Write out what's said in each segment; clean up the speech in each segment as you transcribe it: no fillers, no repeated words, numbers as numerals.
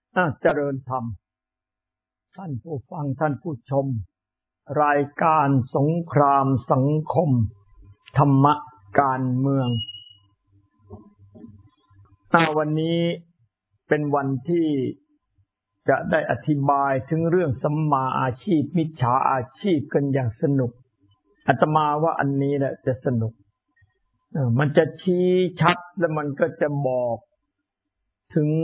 เจริญธรรมท่านผู้ฟังท่านผู้ชมรายการสงครามสังคมธรรมะการเมืองวันนี้เป็นวันที่จะได้อธิบายถึงเรื่องสัมมาอาชีพมิจฉาอาชีพกันอย่างสนุกอาตมาว่าอันนี้แหละจะสนุกมันจะชี้ชัดและมันก็จะบอกถึง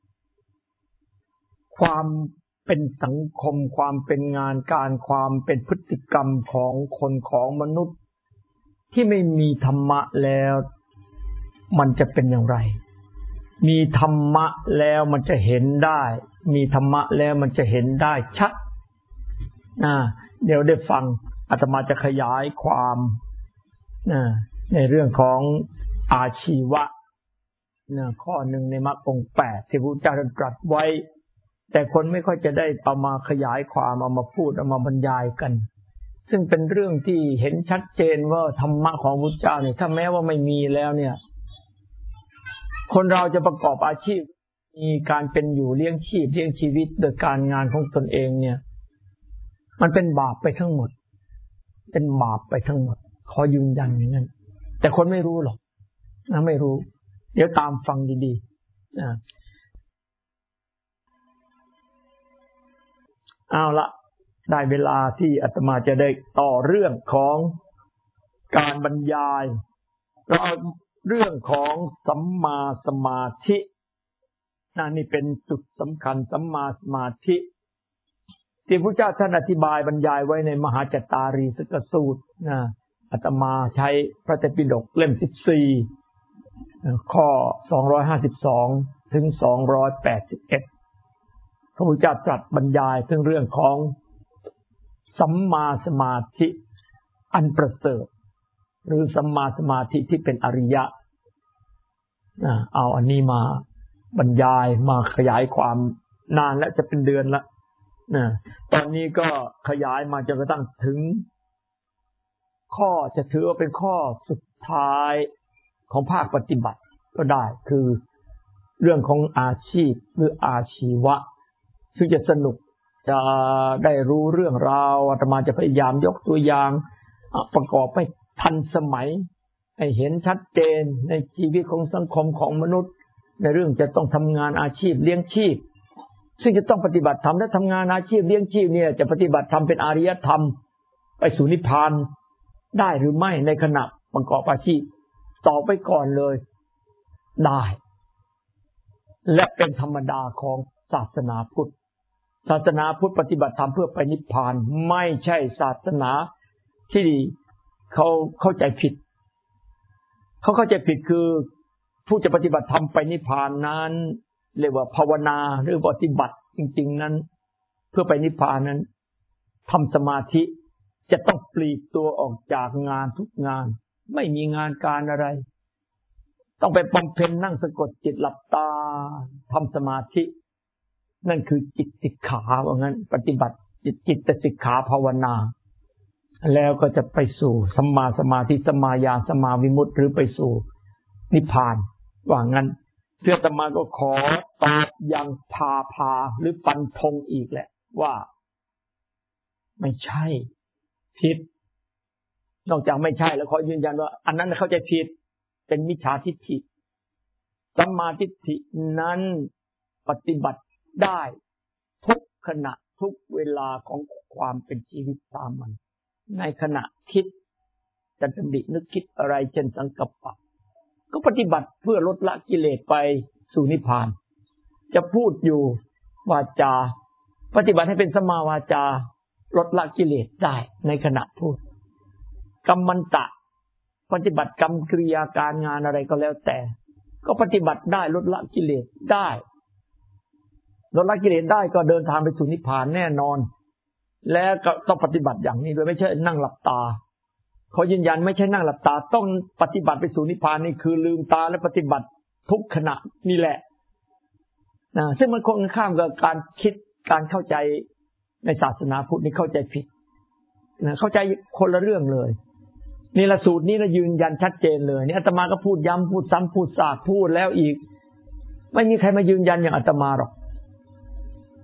ความเป็นสังคมความเป็นงานการความเป็นพฤติกรรมของคนของมนุษย์ที่ไม่มีธรรมะแล้วมันจะเป็นอย่างไรมีธรรมะแล้วมันจะเห็นได้มีธรรมะแล้วมันจะเห็นได้ชัดเดี๋ยวได้ฟังอาตมาจะขยายความในเรื่องของอาชีวะข้อหนึ่งในมรรคองค์ 8ที่พระพุทธเจ้าตรัสไว้แต่คนไม่ค่อยจะได้เอามาขยายความเอามาพูดเอามาบรรยายกันซึ่งเป็นเรื่องที่เห็นชัดเจนว่าธรรมะของพระพุทธเจ้าเนี่ยถ้าแม้ว่าไม่มีแล้วเนี่ยคนเราจะประกอบอาชีพมีการเป็นอยู่เลี้ยงชีพเลี้ยงชีวิตโดยการงานของตนเองเนี่ยมันเป็นบาปไปทั้งหมดเป็นบาปไปทั้งหมดขอยืนยันอย่างนั้นแต่คนไม่รู้หรอกไม่รู้เดี๋ยวตามฟังดีๆเอาละได้เวลาที่อาตมาจะได้ต่อเรื่องของการบรรยายเราเรื่องของสัมมาสมาธินี่เป็นจุดสำคัญสัมมาสมาธิที่พระเจ้าท่านอธิบายบรรยายไว้ในมหาจตารีสกสูตรอาตมาใช้พระไตรปิฎกเล่ม14ข้อ252ถึง281พระพุทธเจ้าตรัสบรรยายถึงเรื่องของสัมมาสมาธิอันประเสริฐหรือสัมมาสมาธิที่เป็นอริยะเอาอันนี้มาบรรยายมาขยายความนานและจะเป็นเดือนละตอนนี้ก็ขยายมาจนกระทั่งถึงข้อจะถือว่าเป็นข้อสุดท้ายของภาคปฏิบัติก็ได้คือเรื่องของอาชีพหรืออาชีวะซึ่งจะสนุกจะได้รู้เรื่องราวอาตมาจะพยายามยกตัวอย่างประกอบให้ทันสมัยให้เห็นชัดเจนในชีวิตของสังคมของมนุษย์ในเรื่องจะต้องทำงานอาชีพเลี้ยงชีพซึ่งจะต้องปฏิบัติธรรมและทำงานอาชีพเลี้ยงชีพเนี่ยจะปฏิบัติธรรมเป็นอริยธรรมไปสู่นิพพานได้หรือไม่ในขณะประกอบอาชีพตอบไปก่อนเลยได้และเป็นธรรมดาของศาสนาพุทธศาสนาพุทธปฏิบัติธรรมเพื่อไปนิพพานไม่ใช่ศาสนาที่เขาเข้าใจผิดเขาเข้าใจผิดคือผู้จะปฏิบัติธรรมไปนิพพานนั้นเรียกว่าภาวนาหรือปฏิบัติจริงๆนั้นเพื่อไปนิพพานนั้นทำสมาธิจะต้องปลีกตัวออกจากงานทุกงานไม่มีงานการอะไรต้องไปบำเพ็ญนั่งสะกดจิตหลับตาทำสมาธินั่นคือจิตสิกขาว่างั้นปฏิบัติจิตสิกขาภาวนาแล้วก็จะไปสู่สัมมาสมาธิสัมมาญาณสัมมาวิมุตติหรือไปสู่นิพพานว่างั้นเพื่ออาตมาก็ขอตอบอย่างพาหรือฟันธงอีกแหละว่าไม่ใช่ผิดนอกจากไม่ใช่แล้วขอยืนยันว่าอันนั้นเข้าใจผิดเป็นมิจฉาทิฏฐิสัมมาทิฏฐินั้นปฏิบัติได้ทุกขณะทุกเวลาของความเป็นชีวิตสามัญในขณะคิดจะดำรินึกคิดอะไรเช่นสังกัปปะก็ปฏิบัติเพื่อลดละกิเลสไปสู่นิพพานจะพูดอยู่วาจาปฏิบัติให้เป็นสัมมาวาจาลดละกิเลสได้ในขณะพูดกัมมันตะปฏิบัติกรรมกิริยาการงานอะไรก็แล้วแต่ก็ปฏิบัติได้ลดละกิเลสได้ลดละกิเลสได้ก็เดินทางไปสู่นิพพานแน่นอนและก็ต้องปฏิบัติอย่างนี้โดยไม่ใช่นั่งหลับตาเขายืนยันไม่ใช่นั่งหลับตาต้องปฏิบัติไปสู่นิพพานนี่คือลืมตาและปฏิบัติทุกขณะนี่แหละซึ่งมันคงข้ามกับการคิดการเข้าใจในศาสนาพุทธนี่เข้าใจผิดเข้าใจคนละเรื่องเลยนี่ละสูตรนี้นะยืนยันชัดเจนเลยนี่อาตมาก็พูดย้ำพูดซ้ำพูดซากพูดแล้วอีกไม่มีใครมายืนยันอย่างอาตมาหรอก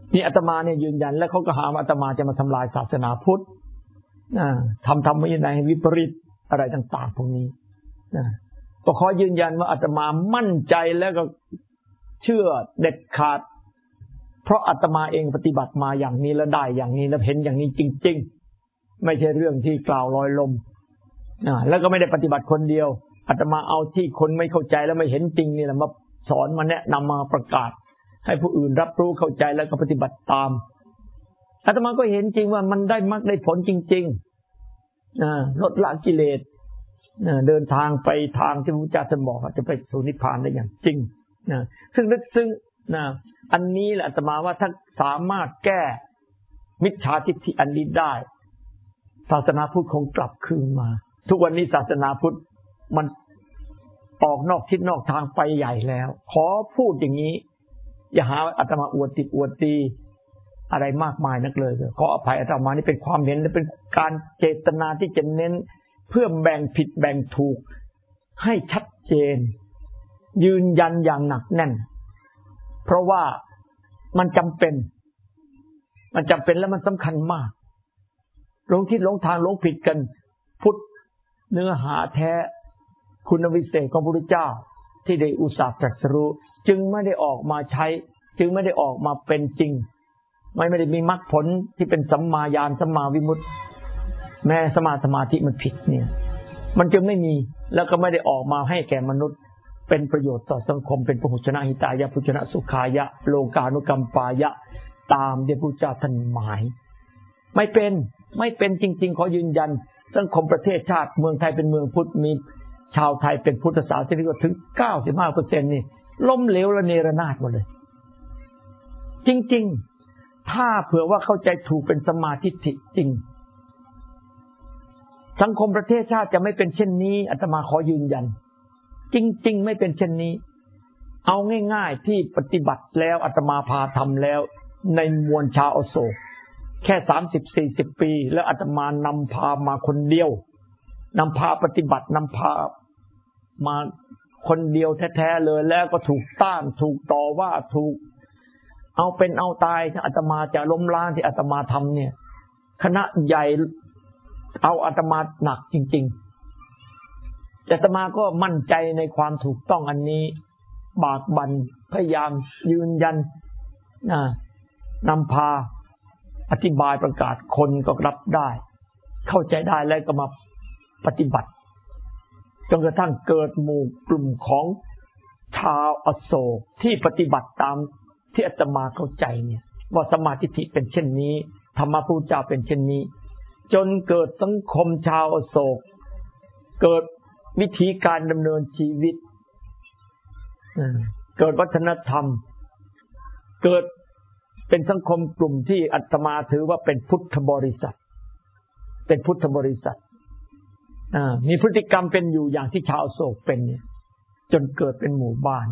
นี่อาตมาเนี่ยยืนยันและเขาก็หาว่าอาตมาจะมาทำลายศาสนาพุทธทำธรรมวินัยวิปริตอะไรต่างๆพวกนี้ก็ขอยืนยันว่าอาตมามั่นใจแล้วก็เชื่อเด็ดขาดเพราะอาตมาเองปฏิบัติมาอย่างนี้แล้วได้อย่างนี้แล้วเห็นอย่างนี้จริงๆไม่ใช่เรื่องที่กล่าวลอยลมแล้วก็ไม่ได้ปฏิบัติคนเดียวอาตมาเอาที่คนไม่เข้าใจแล้วไม่เห็นจริงนี่แหละมาสอนมาแนะนำมาประกาศให้ผู้อื่นรับรู้เข้าใจแล้วก็ปฏิบัติตามอาตมาก็เห็นจริงว่ามันได้มรรคได้ผลจริงๆลดละกิเลสเดินทางไปทางที่พระพุทธเจ้าท่านบอกจะไปสู่นิพพานได้อย่างจริงซึ่งลึกซึ้งอันนี้แหละอาตมาว่าถ้าสามารถแก้มิจฉาทิฏฐิอันนี้ได้ศาสนาพุทธคงกลับคืนมาทุกวันนี้ศาสนาพุทธมันออกนอกทิศนอกทางไปใหญ่แล้วขอพูดอย่างนี้อย่าหาอาตมาอวดติดอวดตีอะไรมากมายนักเลยขออภัยอาตมานี่เป็นความเห็นและเป็นการเจตนาที่จะเน้นเพื่อแบ่งผิดแบ่งถูกให้ชัดเจนยืนยันอย่างหนักแน่นเพราะว่ามันจำเป็นและมันสำคัญมากหลงทิศหลงทางหลงผิดกันพุทธเนื้อหาแท้คุณวิเศษของพระพุทธเจ้าที่ได้อุตส่าห์ตรัสรู้จึงไม่ได้ออกมาใช้จึงไม่ได้ออกมาเป็นจริงไม่ได้มีมรรคผลที่เป็นสัมมาญาณสัมมาวิมุตติแม้สมาธิมันผิดเนี่ยมันจึงไม่มีแล้วก็ไม่ได้ออกมาให้แก่มนุษย์เป็นประโยชน์ต่อสังคมเป็นพหุชนะหิตายะพุชนะสุขายะโลกานุกัมปายะตามที่พระพุทธเจ้าท่านหมายไม่เป็นจริงๆขอยืนยันสังคมประเทศชาติเมืองไทยเป็นเมืองพุทธมีชาวไทยเป็นพุทธศาสนิกถึง 95% นี่ล้มเหลวและเนรนาศหมดเลยจริงๆถ้าเผื่อว่าเข้าใจถูกเป็นสมาธิจริงสังคมประเทศชาติจะไม่เป็นเช่นนี้อาตมาขอยืนยันจริงๆไม่เป็นเช่นนี้เอาง่ายๆที่ปฏิบัติแล้วอาตมาพาทำแล้วในมวลชาวอโศกแค่ 30-40 ปีแล้วอาตมานำพามาคนเดียวนำพาปฏิบัตินำพามาคนเดียวแท้ๆเลยแล้วก็ถูกต้านถูกต่อว่าถูกเอาเป็นเอาตายอาตมาจะล้มล้างที่อาตมาทำเนี่ยคณะใหญ่เอาอาตมาหนักจริงๆอาตมาก็มั่นใจในความถูกต้องอันนี้บากบั่นพยายามยืนยันนำพาอธิบายประกาศคนก็รับได้เข้าใจได้แล้วก็มาปฏิบัติจนกระทั่งเกิดหมู่กลุ่มของชาวอโศกที่ปฏิบัติตามที่อาตมาเข้าใจเนี่ยว่าสมาธิเป็นเช่นนี้ธรรมะพุทธเจ้าเป็นเช่นนี้จนเกิดสังคมชาวอโศกเกิดวิธีการดำเนินชีวิตเกิดวัฒนธรรมเกิดเป็นสังคมกลุ่มที่อาตมาถือว่าเป็นพุทธบริษัทมีพฤติกรรมเป็นอยู่อย่างที่ชาวอโศกเป็นเนี่ยจนเกิดเป็นหมู่บ้าน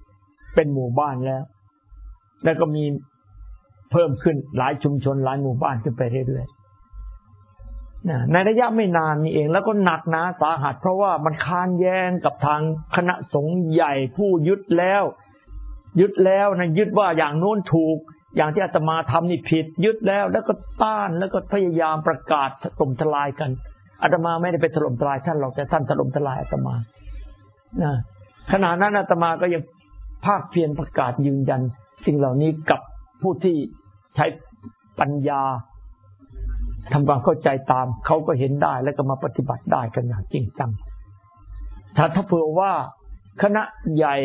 แล้วก็มีเพิ่มขึ้นหลายชุมชนหลายหมู่บ้านขึ้นไปเรื่อยๆในระยะไม่นานนี้เองแล้วก็หนักหนาสาหัสเพราะว่ามันค้านแย้งกับทางคณะสงฆ์ใหญ่ผู้ยึดแล้วนะยึดว่าอย่างโน้นถูกอย่างที่อาตมาทำนี่ผิดยึดแล้วก็ต้านแล้วก็พยายามประกาศถล่มทลายกันอาตมาไม่ได้ไปถล่มทลายท่านหรอกแต่ท่านถล่มทลายอาตมาขณะนั้นอาตมาก็ยังภาคเพียรประกาศยืนยันสิ่งเหล่านี้กับผู้ที่ใช้ปัญญาทำความเข้าใจตามเขาก็เห็นได้แล้วก็มาปฏิบัติได้กันอย่างจริงจังถ้าเผื่อว่าคณะใหญ่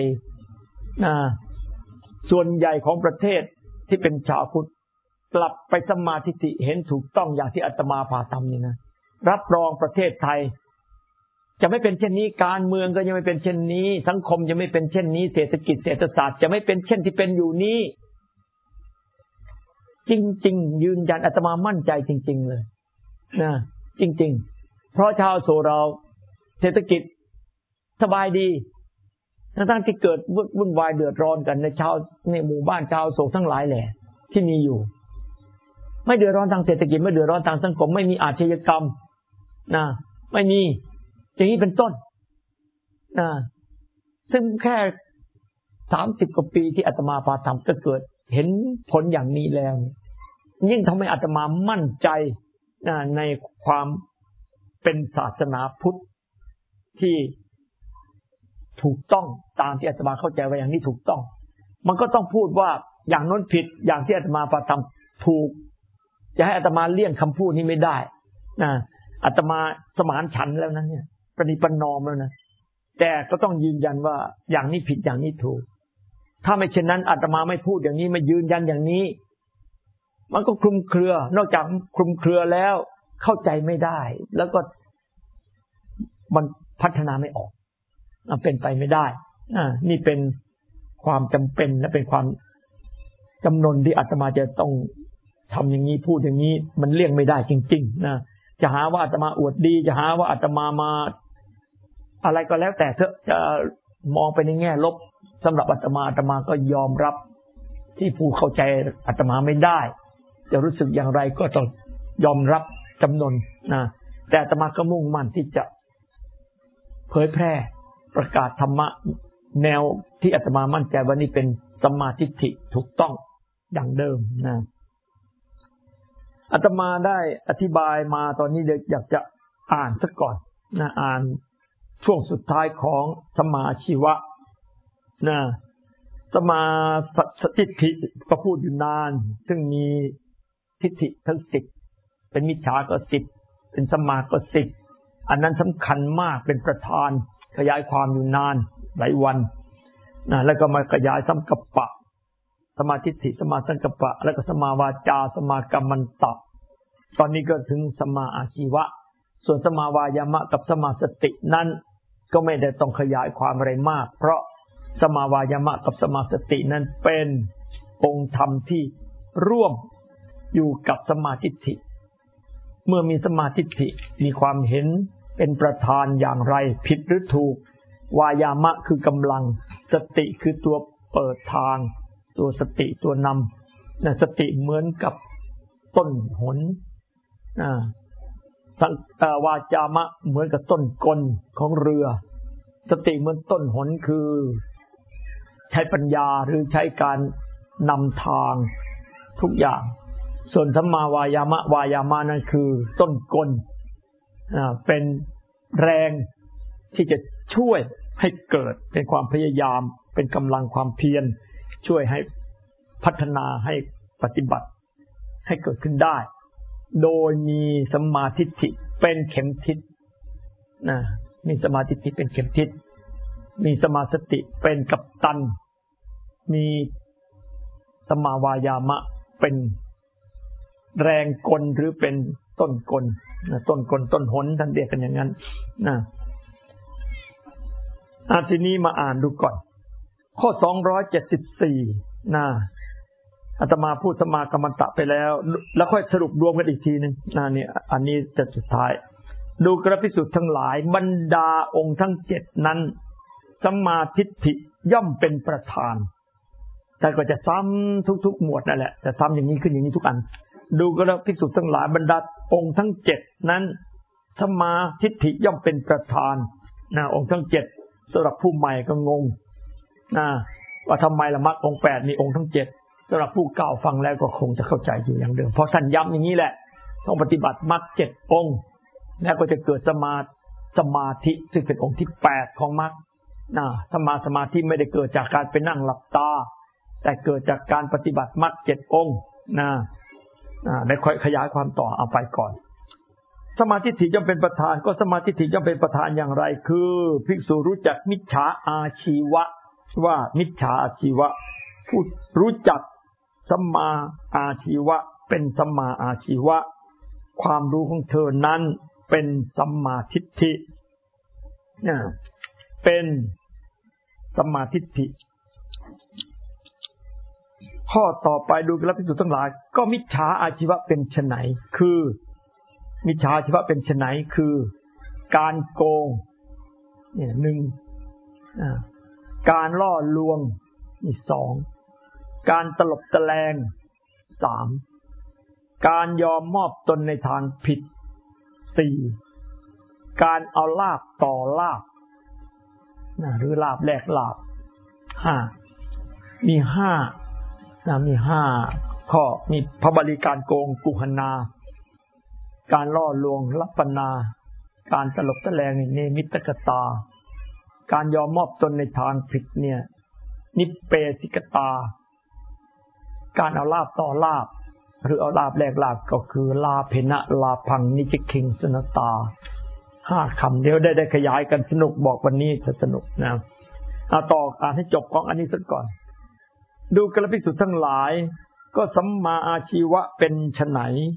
ส่วนใหญ่ของประเทศที่เป็นชาวพุทธกลับไปสมาธิเห็นถูกต้องอย่างที่อาตมาพาทำนี่นะรับรองประเทศไทยจะไม่เป็นเช่นนี้การเมืองก็ยังไม่เป็นเช่นนี้สังคมจะไม่เป็นเช่นนี้เศรษฐกิจเศรษฐศาสตร์จะไม่เป็นเช่นที่เป็นอยู่นี้จริงๆยืนยันอาตมามั่นใจจริงๆเลยนะจริงๆเพราะชาวโสเราเศรษฐกิจสบายดีทั้งที่เกิดวุ่นวายเดือดร้อนกันในชาวในหมู่บ้านชาวโศกทั้งหลายแหละที่มีอยู่ไม่เดือดร้อนทางเศรษฐกิจไม่เดือดร้อนทางสังคมไม่มีอาชญากรรมไม่มีอย่างนี้เป็นต้นซึ่งแค่30 กว่าปีที่อาตมาพาทำก็เกิดเห็นผลอย่างนี้แล้วยิ่งทำให้อาตมามั่นใจในความเป็นศาสนาพุทธที่ถูกต้องตามที่อาตมาเข้าใจว่าอย่างนี้ถูกต้องมันก็ต้องพูดว่าอย่างนั้นผิดอย่างที่อาตมาปฏิบัติถูกจะให้อาตมาเลี่ยงคำพูดนี้ไม่ได้อาตมาสมานฉันท์แล้วนั้นเนี่ยปฏิปนอมแล้วนะแต่ก็ต้องยืนยันว่าอย่างนี้ผิดอย่างนี้ถูกถ้าไม่เช่นนั้นอาตมาไม่พูดอย่างนี้ไม่ยืนยันอย่างนี้มันก็คลุมเครือนอกจากคลุมเครือแล้วเข้าใจไม่ได้แล้วก็มันพัฒนาไม่ออกเป็นไปไม่ได้นี่เป็นความจำเป็นและเป็นความจำนนที่อาตมาจะต้องทำอย่างนี้พูดอย่างนี้มันเลี่ยงไม่ได้จริงๆนะจะหาว่าอาตมาอวดดีจะหาว่าอาตมามาอะไรก็แล้วแต่เถอะจะมองไปในแง่ลบสำหรับอาตมาก็ยอมรับที่ผู้เข้าใจอาตมาไม่ได้จะรู้สึกอย่างไรก็ต้องยอมรับจำนนนะแต่อาตมาก็มุ่งมั่นที่จะเผยแพร่ประกาศธรรมะแนวที่อาตมามั่นใจว่านี่เป็นสัมมาทิฏฐิถูกต้องดังเดิมนะอาตมาได้อธิบายมาตอนนี้เดี๋ยวอยากจะอ่านสักก่อนนะอ่านช่วงสุดท้ายของสัมมาอาชีวะนะสัมมาสัจทิฏฐิก็พูดอยู่นานซึ่งมีทิฏฐิทั้ง10เป็นมิจฉาก็10เป็นสัมมาก็10อันนั้นสำคัญมากเป็นประธานขยายความอยู่นานหลายวันนะแล้วก็มาขยายสัมกัปปะสมาทิฏฐิสมาสังกัปปะแล้วก็สมาวาจาสมากัมมันตะตอนนี้ก็ถึงสมาอาชีวะส่วนสมาวายามะกับสมาสตินั้นก็ไม่ได้ต้องขยายความอะไรมากเพราะสมาวายามะกับสมาสตินั้นเป็นองค์ธรรมที่ร่วมอยู่กับสมาทิฏฐิเมื่อมีสมาทิฏฐิมีความเห็นเป็นประธานอย่างไรผิดหรือถูกวายามะคือกำลังสติคือตัวเปิดทางตัวสติตัวนำนะสติเหมือนกับต้นหนวาจามะเหมือนกับต้นกลของเรือสติเหมือนต้นหนคือใช้ปัญญาหรือใช้การนำทางทุกอย่างส่วนสัมมาวายามะนั่นคือต้นกลเป็นแรงที่จะช่วยให้เกิดเป็นความพยายามเป็นกำลังความเพียรช่วยให้พัฒนาให้ปฏิบัติให้เกิดขึ้นได้โดยมีสัมมาทิฏฐิเป็นเข็มทิศมีสมาธิเป็นเข็มทิศมีสมาสติเป็นกัปตันมีสัมมาวายามะเป็นแรงกลหรือเป็นต้นกลต้นกลต้นหนท่านเรียกกันอย่างนั้นทีนี้มาอ่านดูก่อนข้อ274อาตมาพูดสมากัมมันตะไปแล้วค่อยสรุปรวมกันอีกทีนึงเนี่ยอันนี้จะสุดท้ายดูกระภิกษุทั้งหลายบรรดาองค์ทั้ง7นั้นสัมมาทิฏฐิย่อมเป็นประธานแต่ก็จะซ้ำทุกๆหมวดนั่นแหละแต่ซ้ำอย่างนี้ขึ้นอย่างนี้ทุกอันดูกระภิกษุทั้งหลายบรรดาองค์ทั้ง7นั้นสัมมาทิฏฐิย่อมเป็นประธานองค์ทั้ง7สำหรับผู้ใหม่ก็งงว่าทำไมละมรรคองค์8มีองค์ทั้ง7สำหรับผู้เก่าฟังแล้วก็คงจะเข้าใจอยู่อย่างเดิมเพราะท่านย้ำอย่างนี้แหละต้องปฏิบัติมรรค7องค์แล้วก็จะเกิดสมาธิซึ่งเป็นองค์ที่8ของมรรคสมาธิไม่ได้เกิดจากการไปนั่งหลับตาแต่เกิดจากการปฏิบัติมรรค7องค์ได้ค่อยขยายความต่อเอาไปก่อนสมาธิย่อมเป็นประธานก็สมาธิย่อมเป็นประธานอย่างไรคือภิกษุรู้จักมิจฉาอาชีวะว่ามิจฉาอาชีวะผู้รู้จักสัมมาอาชีวะเป็นสัมมาอาชีวะความรู้ของเธอนั้นเป็นสัมมาทิฏฐิเป็นสัมมาทิฏฐิข้อต่อไปดูกันแล้วภิกษุทั้งหลายก็มิจฉาอาชีวะเป็นไฉนคือมิจฉาอาชีวะเป็นไฉนคือการโกง1การล่อลวง2การตลบตะแลง3การยอมมอบตนในทางผิด4การเอาลาภต่อลาภหรือลาภแลกลาภ5มี5 มี5 ข้อมีพบริการโกงกุหนาการล่อลวงลัปปนาการตลบตะแลงเนมิตกตาการยอมมอบตนในทางผิดเนี่ยนิเปสิกตาการเอาลาภต่อลาภหรือเอาลาภแลกลาภก็คือลาเพนะลาพังนิจคิงสนตา5 คำเดี๋ยวได้ขยายกันสนุกบอกวันนี้จะสนุกนะต่ออ่านให้จบของอันนี้สักก่อนดูกัลภิกษุทั้งหลายก็สัมมาอาชีวะเป็นไฉน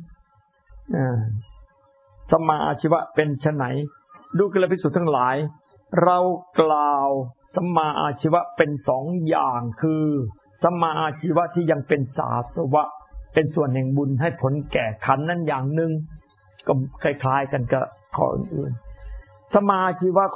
สัมมาอาชีวะเป็นไฉนดูกัลภิกษุทั้งหลายเรากล่าวสัมมาอาชีวะเป็น2 อย่างคือสัมมาอาชีวะที่ยังเป็นสาสวะเป็นส่วนแห่งบุญให้ผลแก่ขันนั้นอย่างหนึ่งก็คล้ายๆกันกับข้ออื่นๆสัมมาอาชีวะ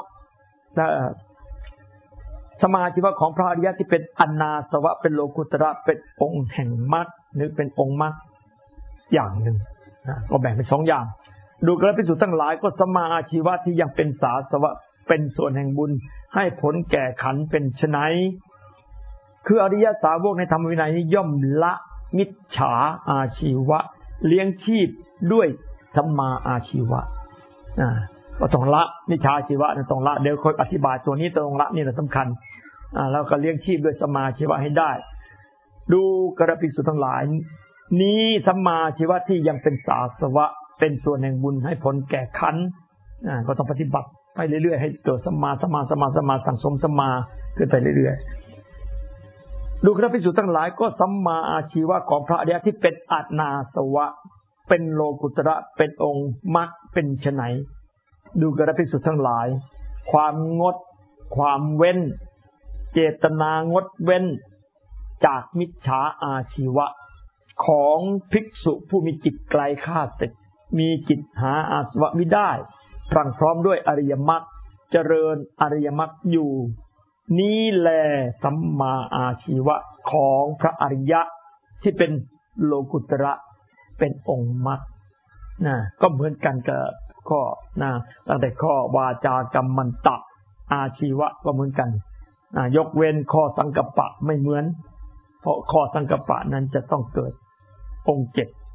สมาธิว่าของพระอริยะที่เป็นอนาสวะเป็นโลกุตระเป็นองค์แห่งมรรคหรือเป็นองค์มรรคอย่างหนึ่งก็แบ่งเป็น2 อย่างดูกระภิกษุทั้งหลายก็สมาอาชีวะที่ยังเป็นสาสวะเป็นส่วนแห่งบุญให้ผลแก่ขันเป็นไฉนคืออริยสาวกในธรรมวินัยนี้ย่อมละมิจฉาอาชีวะเลี้ยงชีพด้วยสัมมาอาชีวะก็ต้องละมิจฉาอาชีวะต้องละเดี๋ยวค่อยอธิบายตัวนี้ต้องละนี่แหละสำคัญแล้วก็เลี้ยงชีพด้วยสัมมาอาชีวะให้ได้ดูกระภิกษุทั้งหลายนี้สัมมาอาชีวะที่ยังเป็นสาสวะเป็นส่วนแห่งบุญให้ผลแก่ขันก็ต้องปฏิบัติไปเรื่อยๆให้เกิดสัมมาสั่งสมสัมมาขึ้นไปเรื่อยๆดูกระภิกษุทั้งหลายก็สัมมาอาชีวะของพระอริยะที่เป็นอนาสวะเป็นโลกุตระเป็นองค์มรรคเป็นไฉนดูกระภิกษุทั้งหลายความงดความเว้นเจตนางดเว้นจากมิจฉาอาชีวะของภิกษุผู้มีจิตไกลข้าศึกมีจิตหาอาสวะมิได้พรั่งพร้อมด้วยอริยมรรคเจริญอริยมรรคอยู่นี้แลสัมมาอาชีวะของพระอริยะที่เป็นโลกุตระเป็นองค์มรรคก็เหมือนกันกับข้อตั้งแต่ข้อวาจากัมมันตะอาชีวะก็เหมือนกันยกเว้นข้อสังกัปปะไม่เหมือนเพราะข้อสังกัปปะนั้นจะต้องเกิดองค์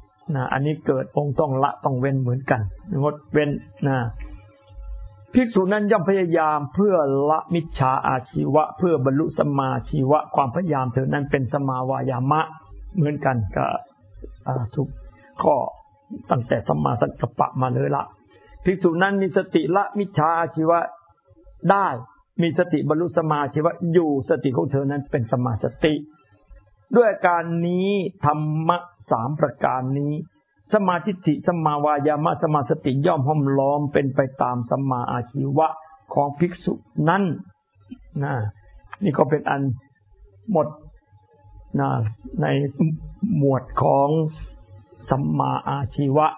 7อันนี้เกิดองค์ต้องละต้องเว้นเหมือนกันงดเว้นภิกษุนั้นย่อมพยายามเพื่อละมิจฉาอาชีวะเพื่อบรรลุสัมมาชีวะความพยายามเธอนั้นเป็นสัมมาวายามะเหมือนกันกับทุกข้อตั้งแต่สัมมาสังกัปปะมาเลยละภิกษุนั้นมีสติละมิจฉาอาชีวะได้มีสติบรรลุสัมมาอาชีวะอยู่สติของเธอนั้นเป็นสัมมาสติด้วยการนี้ธรรมะ3 ประการนี้สัมมาทิฏฐิสัมมาวายามะสัมมาสติย่อมห้อมล้อมเป็นไปตามสัมมาอาชีวะของภิกษุนั้นนี่ก็เป็นอันหมดในหมวดของสัมมาอาชีวะ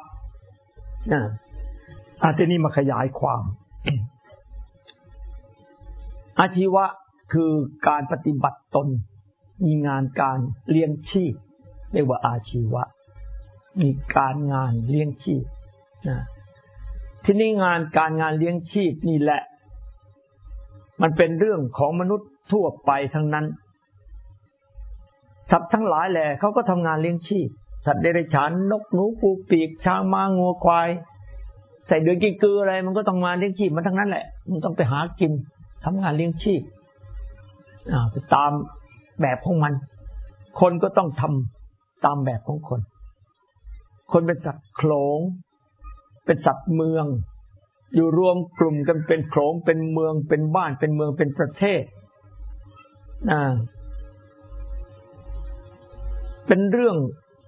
ทีนี้มาขยายความอาชีวะคือการปฏิบัติตนมีงานการเลี้ยงชีพเรียกว่าอาชีวะมีการงานเลี้ยงชีพที่นี่งานการงานเลี้ยงชีพนี่แหละมันเป็นเรื่องของมนุษย์ทั่วไปทั้งนั้นสัตว์ทั้งหลายแหละเขาก็ทำงานเลี้ยงชีพสัตว์เดรัจฉานนกหนูปูปีกช้างม้างัวควายใส่เดือนกินเกลืออะไรมันก็ต้องงานเลี้ยงชีพมันทั้งนั้นแหละมันต้องไปหากินทำงานเลี้ยงชีพไปตามแบบของมันคนก็ต้องทำตามแบบของคนเป็นสัตว์โขลงเป็นสัตว์เมืองอยู่รวมกลุ่มกันเป็นโขลงเป็นเมืองเป็นบ้านเป็นเมืองเป็นประเทศเป็นเรื่อง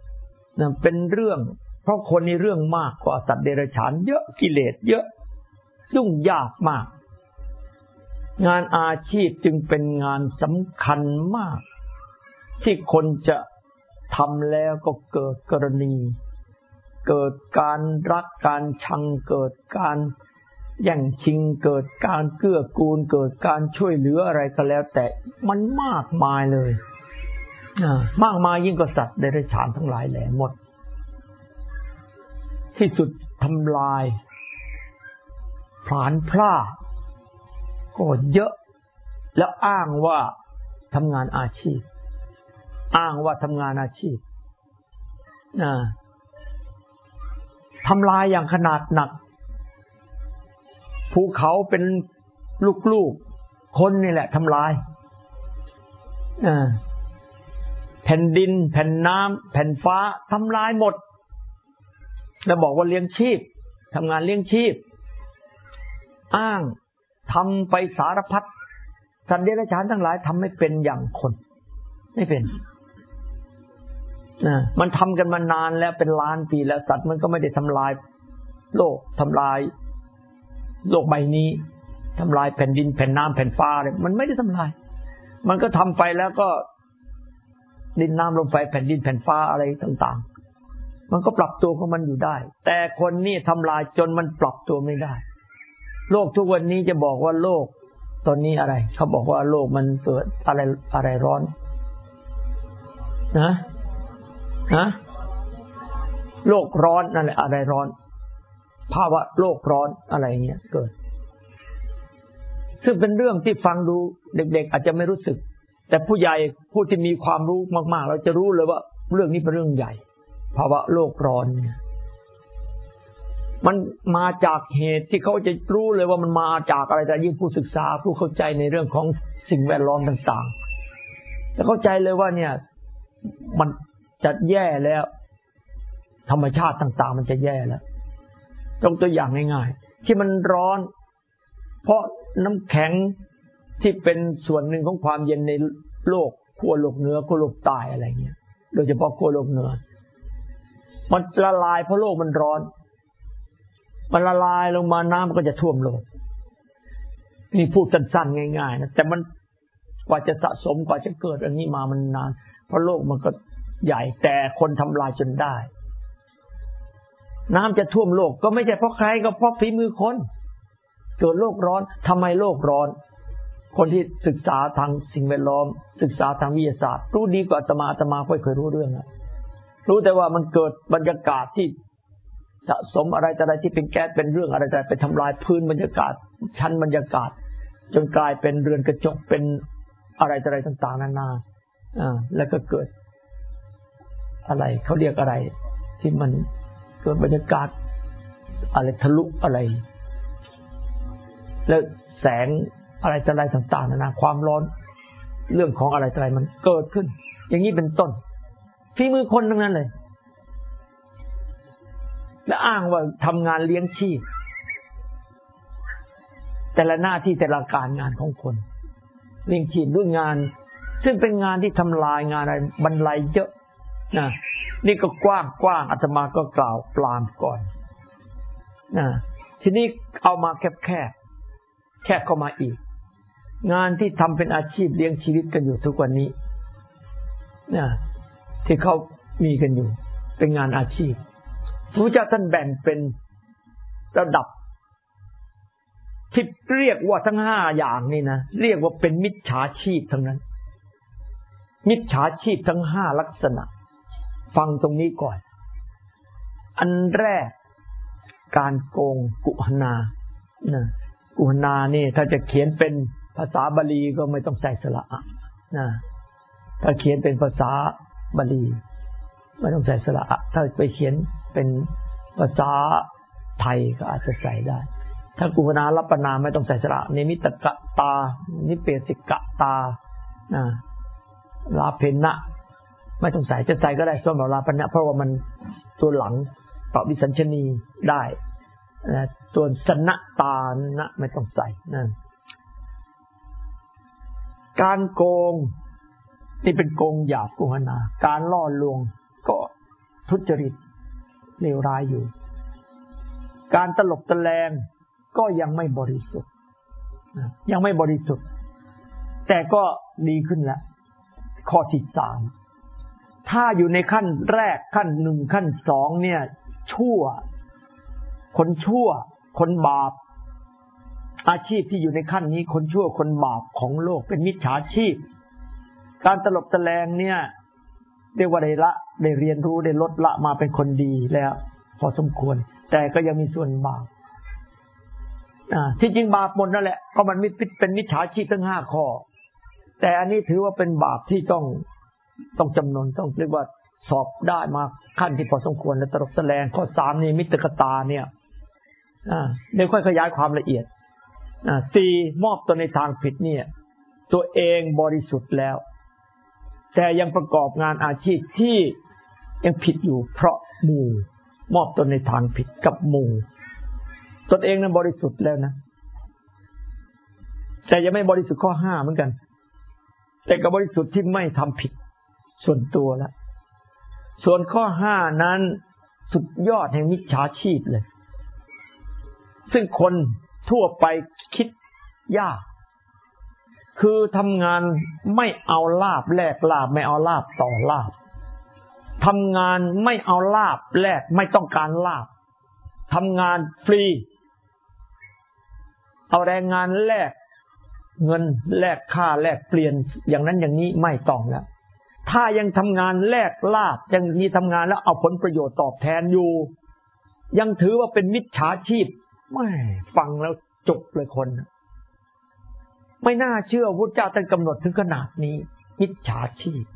เพราะคนนี่เรื่องมากกว่าสัตว์เดรัจฉานเยอะกิเลสเยอะยุ่งยากมากงานอาชีพจึงเป็นงานสำคัญมากที่คนจะทำแล้วก็เกิดกรณีเกิดการรักการชังเกิดการแย่งชิงเกิดการเกื้อกูลเกิดการช่วยเหลืออะไรก็แล้วแต่มันมากมายเลยมากมายยิ่งกว่าสัตว์เดรัจฉานทั้งหลายแหล่หมดที่สุดทำลายผลาญพลาดก็เยอะแล้วอ้างว่าทำงานอาชีพอ้างว่าทำงานอาชีพทำลายอย่างขนาดหนักภูเขาเป็นลูกๆคนนี่แหละทำลายแผ่นดินแผ่นน้ำแผ่นฟ้าทำลายหมดแล้วบอกว่าเลี้ยงชีพทำงานเลี้ยงชีพอ้างทำไปสารพัดสัตว์เดรัจฉานทั้งหลายทำไม่เป็นอย่างคนไม่เป็นมันทำกันมานานแล้วเป็นล้านปีแล้วสัตว์มันก็ไม่ได้ทำลายโลกทำลายโลกใบนี้ทำลายแผ่นดินแผ่นน้ำแผ่นฟ้าเลยมันไม่ได้ทำลายมันก็ทำไปแล้วก็ดินน้ำลมไฟแผ่นดินแผ่นฟ้าอะไรต่างๆมันก็ปรับตัวของมันอยู่ได้แต่คนนี่ทำลายจนมันปรับตัวไม่ได้โลกทุกวันนี้จะบอกว่าโลกตอนนี้อะไรเขาบอกว่าโลกมันเกิดอะไรร้อนนะโลกร้อนนั่นแหละอะไรร้อนภาวะโลกร้อนอะไรเงี้ยเกิดซึ่งเป็นเรื่องที่ฟังดูเด็กๆอาจจะไม่รู้สึกแต่ผู้ใหญ่ผู้ที่มีความรู้มากๆเราจะรู้เลยว่าเรื่องนี้เป็นเรื่องใหญ่ภาวะโลกร้อนเนี่ยมันมาจากเหตุที่เขาจะรู้เลยว่ามันมาจากอะไรแต่ยิ่งผู้ศึกษาผู้เข้าใจในเรื่องของสิ่งแวดล้อมต่างๆจะเข้าใจเลยว่าเนี่ยมันจะแย่แล้วธรรมชาติต่างๆมันจะแย่แล้วต้องตัวอย่างง่ายๆที่มันร้อนเพราะน้ำแข็งที่เป็นส่วนหนึ่งของความเย็นในโลกขั้วโลกเหนือขั้วโลกใต้อะไรเงี้ยโดยเฉพาะขั้วโลกเหนือมันละลายเพราะโลกมันร้อนมันละลายลงมาน้ำมันก็จะท่วมโลกนี่พูดสั้นๆง่ายๆนะแต่มันกว่าจะสะสมกว่าจะเกิดอันนี้มามันนานเพราะโลกมันก็ใหญ่แต่คนทำลายจนได้น้ำจะท่วมโลกก็ไม่ใช่เพราะใครก็เพราะฝีมือคนเกิดโลกร้อนทำไมโลกร้อนคนที่ศึกษาทางสิ่งแวดล้อมศึกษาทางวิทยาศาสตร์รู้ดีกว่าอาตมาค่อยเคยรู้เรื่องรู้แต่ว่ามันเกิดบรรยากาศที่สะสมอะไรแต่อะไรที่เป็นแก๊สเป็นเรื่องอะไรแต่ไปทำลายพื้นบรรยากาศชั้นบรรยากาศจนกลายเป็นเรือนกระจกเป็นอะไรแต่อะไรต่างๆนานาแล้วก็เกิดอะไรเขาเรียกอะไรที่มันเกิดบรรยากาศอะไรทะลุอะไรแล้วแสงอะไรแต่อะไรต่างๆนานาความร้อนเรื่องของอะไรแต่อะไรมันเกิดขึ้นอย่างนี้เป็นต้นฝีมือคนทั้งนั้นเลยและอ้างว่าทำงานเลี้ยงชีพแต่ละหน้าที่แต่ละการงานของคนเลี้ยงชีพด้วยงานซึ่งเป็นงานที่ทำลายงานอะไรบรรลัยเยอะนะนี่ก็กว้างอาตมาก็กล่าวปรามก่อนนะทีนี้เอามาแคบเข้ามาอีกงานที่ทำเป็นอาชีพเลี้ยงชีวิตกันอยู่ทุกวันนี้นะที่เขามีกันอยู่เป็นงานอาชีพพระพุทธเจ้าท่านแบ่งเป็นระดับที่เรียกว่าทั้ง5อย่างนี่นะเรียกว่าเป็นมิจฉาชีพทั้งนั้นมิจฉาชีพทั้ง5ลักษณะฟังตรงนี้ก่อนอันแรกการโกงกุหนานะกุหนานี่ถ้าจะเขียนเป็นภาษาบาลีก็ไม่ต้องใส่สระอะนะถ้าเขียนเป็นภาษาบาลีไม่ต้องใส่สระอะถ้าไปเขียนเป็นภาษาไทยก็อาจจะใส่ได้ถ้ากุหนารัปนาไม่ต้องใส่สระนิมิตกะตานิเปสิกะตาลาเพนะไม่ต้องใส่จะใส่ก็ได้ส่วนลาเพนะเพราะว่ามันตัวหลังตอบวิสัญชนีได้ส่วนสนะตานะไม่ต้องใส่นั่นการโกงนี่เป็นโกงหยาบกุหนาการล่อลวงก็ทุจริตเลวร้ายอยู่การตลบตะแลงก็ยังไม่บริสุทธิ์ยังไม่บริสุทธิ์แต่ก็ดีขึ้นแล้วข้อที่3ถ้าอยู่ในขั้นแรกขั้น1ขั้น2เนี่ยชั่วคนบาปอาชีพที่อยู่ในขั้นนี้คนชั่วคนบาปของโลกเป็นมิจฉาชีพการตลบตะแลงเนี่ยเรียกว่าได้เรียนรู้ได้ลดละมาเป็นคนดีแล้วพอสมควรแต่ก็ยังมีส่วนบาปที่จริงบาปหมดนั่นแหละก็มันเป็นมิจฉาชีพทั้ง5ข้อแต่อันนี้ถือว่าเป็นบาปที่ต้องต้องจำนวนต้องเรียกว่าสอบได้มาขั้นที่พอสมควรแล้วตลบตะแลงข้อ3นี่มิตรกตาเนี่ยเดี๋ยวค่อยขยายความละเอียด4มอบตนในทางผิดเนี่ยตัวเองบริสุทธิ์แล้วแต่ยังประกอบงานอาชีพที่ยังผิดอยู่เพราะหมู่มอบตนในทางผิดกับหมู่ตนเองนั้นบริสุทธิ์แล้วนะแต่ยังไม่บริสุทธิ์ข้อ5เหมือนกันแต่กับบริสุทธิ์ที่ไม่ทำผิดส่วนตัวแล้วส่วนข้อ5นั้นสุดยอดแห่งมิจฉาชีพเลยซึ่งคนทั่วไปคิดยากคือทำงานไม่เอาลาภแลกลาภไม่เอาลาภต่อลาภทำงานไม่เอาลาภแลกไม่ต้องการลาภทำงานฟรีเอาแรงงานแลกเงินแลกค่าแลกเปลี่ยนอย่างนั้นอย่างนี้ไม่ต้องแล้วถ้ายังทำงานแลกลาภยังมีทำงานแล้วเอาผลประโยชน์ตอบแทนอยู่ยังถือว่าเป็นมิจฉาชีพไม่ฟังแล้วจุกเลยคนไม่น่าเชื่อพระเจ้าท่านกำหนดถึงขนาดนี้มิจฉาชีพ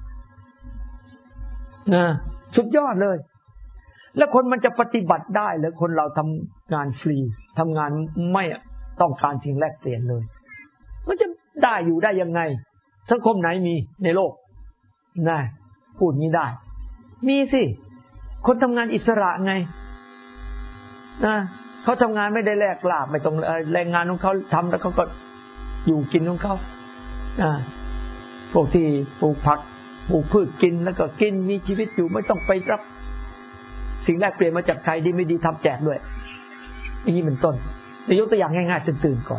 นะสุดยอดเลยแล้วคนมันจะปฏิบัติได้หรือคนเราทำงานฟรีทำงานไม่ต้องการสิ่งแลกเปลี่ยนเลยมันจะได้อยู่ได้ยังไงสังคมไหนมีในโลกนะพูดนี้ได้มีสิคนทำงานอิสระไงนะเขาทำงานไม่ได้แลกลาภไม่ต้องแรงงานของเขาทำแล้วเขาก็อยู่กินของเขาพวกที่ปลูกผักปลูกพืชกินแล้วก็กินมีชีวิตอยู่ไม่ต้องไปรับสิ่งแลกเปลี่ยนมาจากใครดีไม่ดีทำแจกด้วยอย่างนี้เป็นต้นยกตัวอย่างง่ายๆตื่นๆก่อน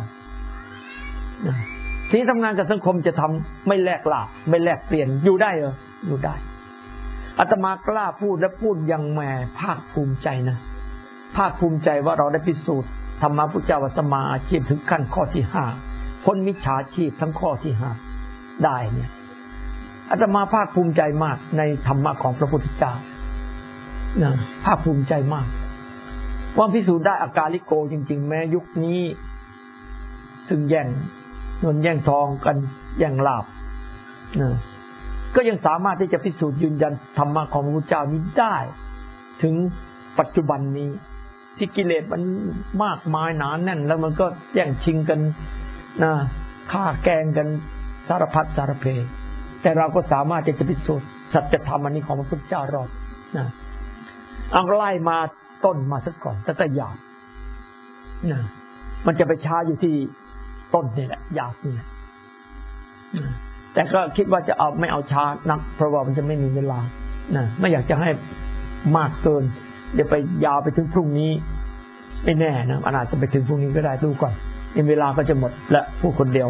ที่ทำงานกับสังคมจะทำไม่แลกลาภไม่แลกเปลี่ยนอยู่ได้เหรออยู่ได้อาตมากล้าพูดและพูดอย่างแหมภาคภูมิใจนะภาคภูมิใจว่าเราได้พิสูจน์ธรรมะพุทธเจ้าว่าสมาอาชีพถึงขั้นข้อที่5พ้นมิจฉาชีพทั้งข้อที่5ได้เนี่ยอาตมาภาคภูมิใจมากในธรรมะของพระพุทธเจ้านะภาคภูมิใจมากว่าพิสูจน์ได้อากาลิโกจริงๆแม้ยุคนี้ซึ่งแย่งเงินแย่งทองกันแย่งลาภนะก็ยังสามารถที่จะพิสูจน์ยืนยันธรรมะของพระพุทธเจ้านี้ได้ถึงปัจจุบันนี้ที่กิเลสมันมากมายหนาแน่นแล้วมันก็แย่งชิงกันนะฆ่าแกล้งกันสารพัดสารเพแต่เราก็สามารถจะพิสูจน์สัจธรรมอันนี้ของพระพุทธเจ้ารอดนะเอาไล่มาต้นมาสักก่อนแต่หยาบนะมันจะไปช้าอยู่ที่ต้นนี่แหละหยาบนี่แหละแต่ก็คิดว่าจะเอาไม่เอาช้านักเพราะว่ามันจะไม่มีเวลานะไม่อยากจะให้มากเกินเดี๋ยวไปยาวไปถึงพรุ่งนี้ไม่แน่นะอาจจะไปถึงพรุ่งนี้ก็ได้ดูก่อนเวลาก็จะหมดและผู้คนเดียว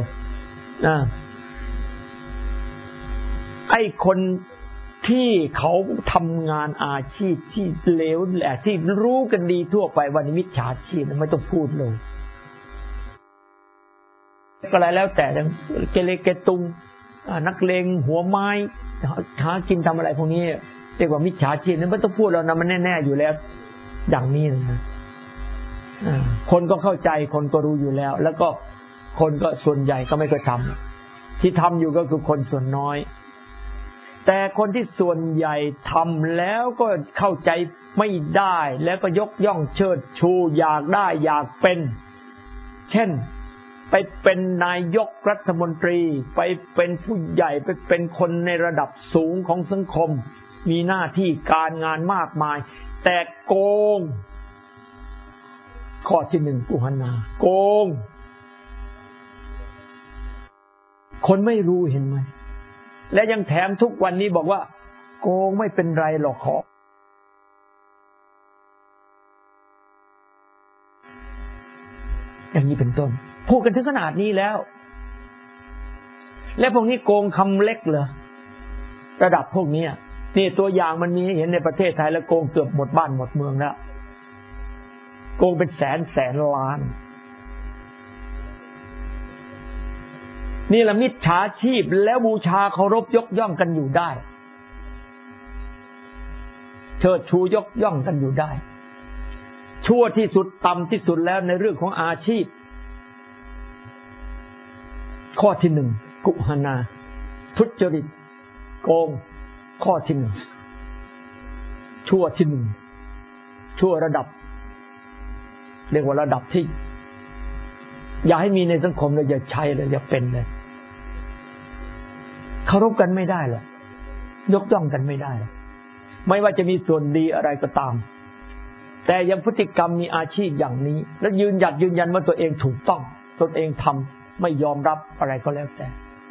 ไอ้คนที่เขาทำงานอาชีพที่เลวแหละที่รู้กันดีทั่วไปว่านี่มิจฉาชีพไม่ต้องพูดเลยก็แล้วแต่เกเรเกตุงนักเลงหัวไม้หากินทำอะไรพวกนี้เรียกว่ามิจฉาชีพนั้นไม่ต้องพูดแล้วนะมันแน่ๆอยู่แล้วอย่างนี้นะคนก็เข้าใจคนก็รู้อยู่แล้วแล้วก็คนก็ส่วนใหญ่ก็ไม่เคยทำที่ทำอยู่ก็คือคนส่วนน้อยแต่คนที่ส่วนใหญ่ทำแล้วก็เข้าใจไม่ได้แล้วก็ยกย่องเชิดชูอยากได้อยากเป็นเช่นไปเป็นนายกรัฐมนตรีไปเป็นผู้ใหญ่ไปเป็นคนในระดับสูงของสังคมมีหน้าที่การงานมากมายแต่โกงข้อที่1กุหนาโกงคนไม่รู้เห็นไหมและยังแถมทุกวันนี้บอกว่าโกงไม่เป็นไรหรอกขออย่างนี้เป็นต้นพูดกันถึงขนาดนี้แล้วและพวกนี้โกงคำเล็กเหรอระดับพวกนี้นี่ตัวอย่างมันมีให้เห็นในประเทศไทยแล้วโกงเกือบหมดบ้านหมดเมืองแล้วโกงเป็นแสนล้านนี่แหละมิจฉาชีพแล้วบูชาเคารพยกย่องกันอยู่ได้เชิดชูยกย่องกันอยู่ได้ชั่วที่สุดต่ำที่สุดแล้วในเรื่องของอาชีพข้อที่1กุหนาทุจริตโกงข้อที่หนึ่งชั่วที่หนึ่งชั่วระดับเรียกว่าระดับที่อย่าให้มีในสังคมเลยอย่าใช้เลยอย่าเป็นเลยเคารพกันไม่ได้หรอกยกย่องกันไม่ได้หรอกไม่ว่าจะมีส่วนดีอะไรก็ตามแต่ยังพฤติกรรมมีอาชีพอย่างนี้แล้วยืนยันว่าตัวเองถูกต้องตนเองทำไม่ยอมรับอะไรก็แล้วแต่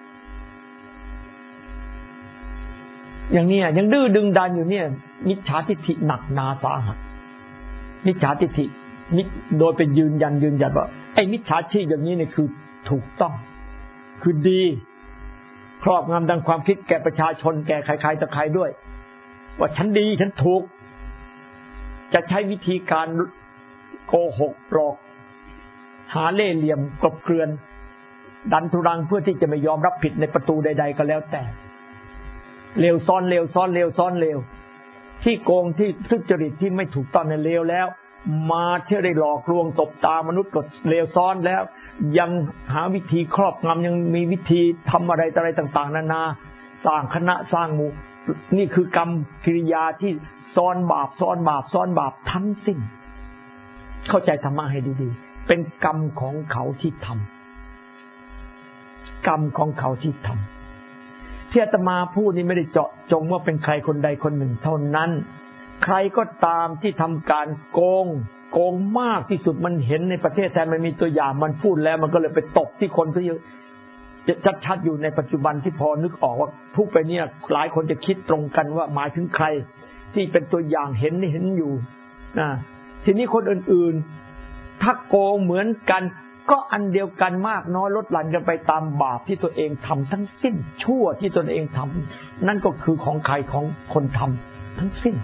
อย่างนี้ยังดื้อดึงดันอยู่เนี่ยมิจฉาทิฏฐิหนักหนาสาหัสมิจฉาทิฏฐิโดยเป็นยืนยันว่าไอ้มิจฉาชีพอย่างนี้เนี่ยคือถูกต้องคือดีครอบงำดังความคิดแก่ประชาชนแก่ใครๆต่อใครด้วยว่าฉันดีฉันถูกจะใช้วิธีการโกหกหลอกหาเล่ห์เหลี่ยมกลบเกลื่อนดันทุรังเพื่อที่จะไม่ยอมรับผิดในประตูใดๆก็แล้วแต่เลวซ้อนเลวซ้อนเลวซ้อนเลวที่โกงที่ทุจริตที่ไม่ถูกต้องในเลวแล้วมาเที่ยวได้หลอกลวงตบตามนุษย์ก็เลวซ้อนแล้วยังหาวิธีครอบงำยังมีวิธีทำอะไรต่างๆนานาสร้างคณะสร้างหมู่นี่คือกรรมกิริยาที่ซ้อนบาปซ้อนบาปซ้อนบาปทั้งสิ้นเข้าใจธรรมะให้ดีๆเป็นกรรมของเขาที่ทำกรรมของเขาที่ทำที่อาตมาพูดนี่ไม่ได้เจาะจงว่าเป็นใครคนใดคนหนึ่งเท่านั้นใครก็ตามที่ทำการโกงมากที่สุดมันเห็นในประเทศไทยมันมีตัวอย่างมันพูดแล้วมันก็เลยไปตกที่คนที่ชัดๆอยู่ในปัจจุบันที่พอนึกออกว่าพูดไปเนี่ยหลายคนจะคิดตรงกันว่าหมายถึงใครที่เป็นตัวอย่างเห็นอยู่ทีนี้คนอื่นๆถ้าโกงเหมือนกันก็อันเดียวกันมากน้อยลดหลั่นกันไปตามบาปที่ตัวเองทำทั้งสิ้นชั่วที่ตนเองทำนั่นก็คือของใครของคนทำทั้งสิ้น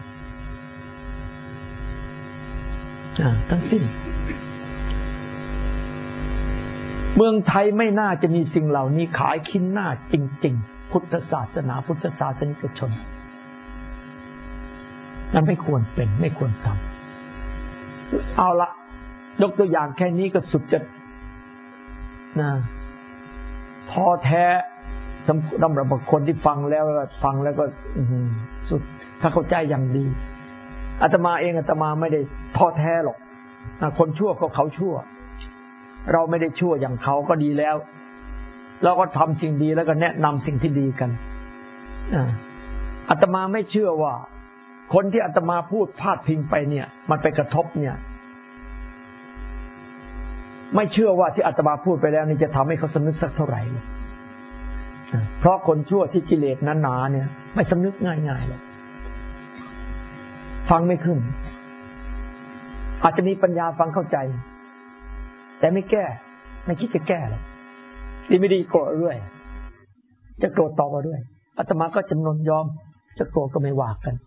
ทั้งสิ้นเมืองไทยไม่น่าจะมีสิ่งเหล่านี้ขายขี้หน้าจริงๆพุทธศาสนาพุทธศาสนิกชนนั่นไม่ควรเป็นไม่ควรทำเอาละยกตัวอย่างแค่นี้ก็สุดจะพอแท้สำหรับคนที่ฟังแล้วก็สุดถ้าเข้าใจอย่างดีอาตมาเองอาตมาไม่ได้ท้อแท้หรอกคนชั่วก็เขาชั่วเราไม่ได้ชั่วอย่างเขาก็ดีแล้วเราก็ทำสิ่งดีแล้วก็แนะนำสิ่งที่ดีกันอาตมาไม่เชื่อว่าคนที่อาตมาพูดพาดพิงไปเนี่ยมันไปกระทบเนี่ยไม่เชื่อว่าที่อาตมาพูดไปแล้วนี่จะทำให้เขาสำนึกสักเท่าไหร่เลยเพราะคนชั่วที่กิเลสหนาๆเนี่ยไม่สำนึกง่ายๆหรอกฟังไม่ขึ้นอาจจะมีปัญญาฟังเข้าใจแต่ไม่แก้ไม่คิดจะแก้เลยดีไม่ดีโกรธเรื่อยจะโกรธต่อมาด้วยอาตมาก็จำนนยอมจะโกรธก็ไม่ว่ากัน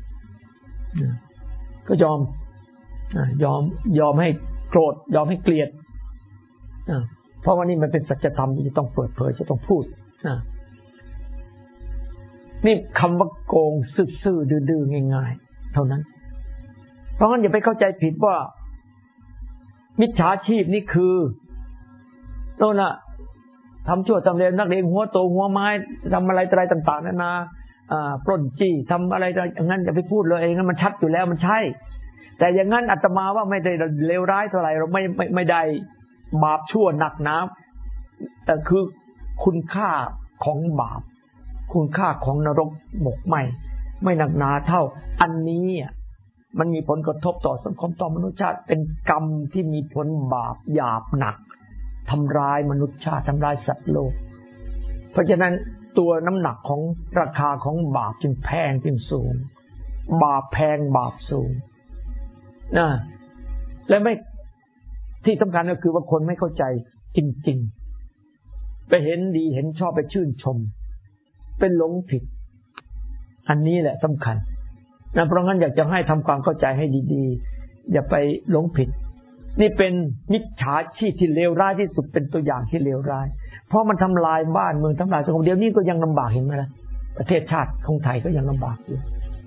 ก็ยอมให้โกรธยอมให้เกลียดเพราะว่านี่มันเป็นสัจธรรมที่จะต้องเปิดเผยจะต้องพูดนี่คำว่าโกงซื่อๆดื้อๆง่ายๆเท่านั้นเพราะงั้นอย่าไปเข้าใจผิดว่ามิจฉาชีพนี่คือโน่นน่ะทำชั่วทำเลวนักเลงหัวโตหัวไม้ทำอะไรต่างๆนานาปล้นจี้ทำอะไรอย่างนั้นอย่าไปพูดเลยงั้นมันชัดอยู่แล้วมันใช่แต่อย่างนั้นอาตมาว่าไม่ได้เลวร้ายเท่าไหร่เราไม่ได้บาปชั่วหนักหนาแต่คือคุณค่าของบาปคุณค่าของนรกหมกไหมไม่หนักหนาเท่าอันนี้มันมีผลกระทบต่อสังคมต่อมนุษยชาติเป็นกรรมที่มีผลบาปหยาบหนักทำร้ายมนุษยชาติทำร้ายสัตว์โลกเพราะฉะนั้นตัวน้ำหนักของราคาของบาปจึงแพงจึงสูงบาปแพงบาปสูงและไม่ที่สำคัญก็คือว่าคนไม่เข้าใจจริงๆไปเห็นดีเห็นชอบไปชื่นชมเป็นหลงผิดอันนี้แหละสำคัญเพราะงั้นอยากจะให้ทำความเข้าใจให้ดีๆอย่าไปหลงผิดนี่เป็นมิจฉาชีพที่เลวร้ายที่สุดเป็นตัวอย่างที่เลวร้ายเพราะมันทำลายบ้านเมืองทำลายสังคมเดี๋ยวนี้ก็ยังลำบากเห็นไหมล่ะประเทศชาติของไทยก็ยังลำบากอยู่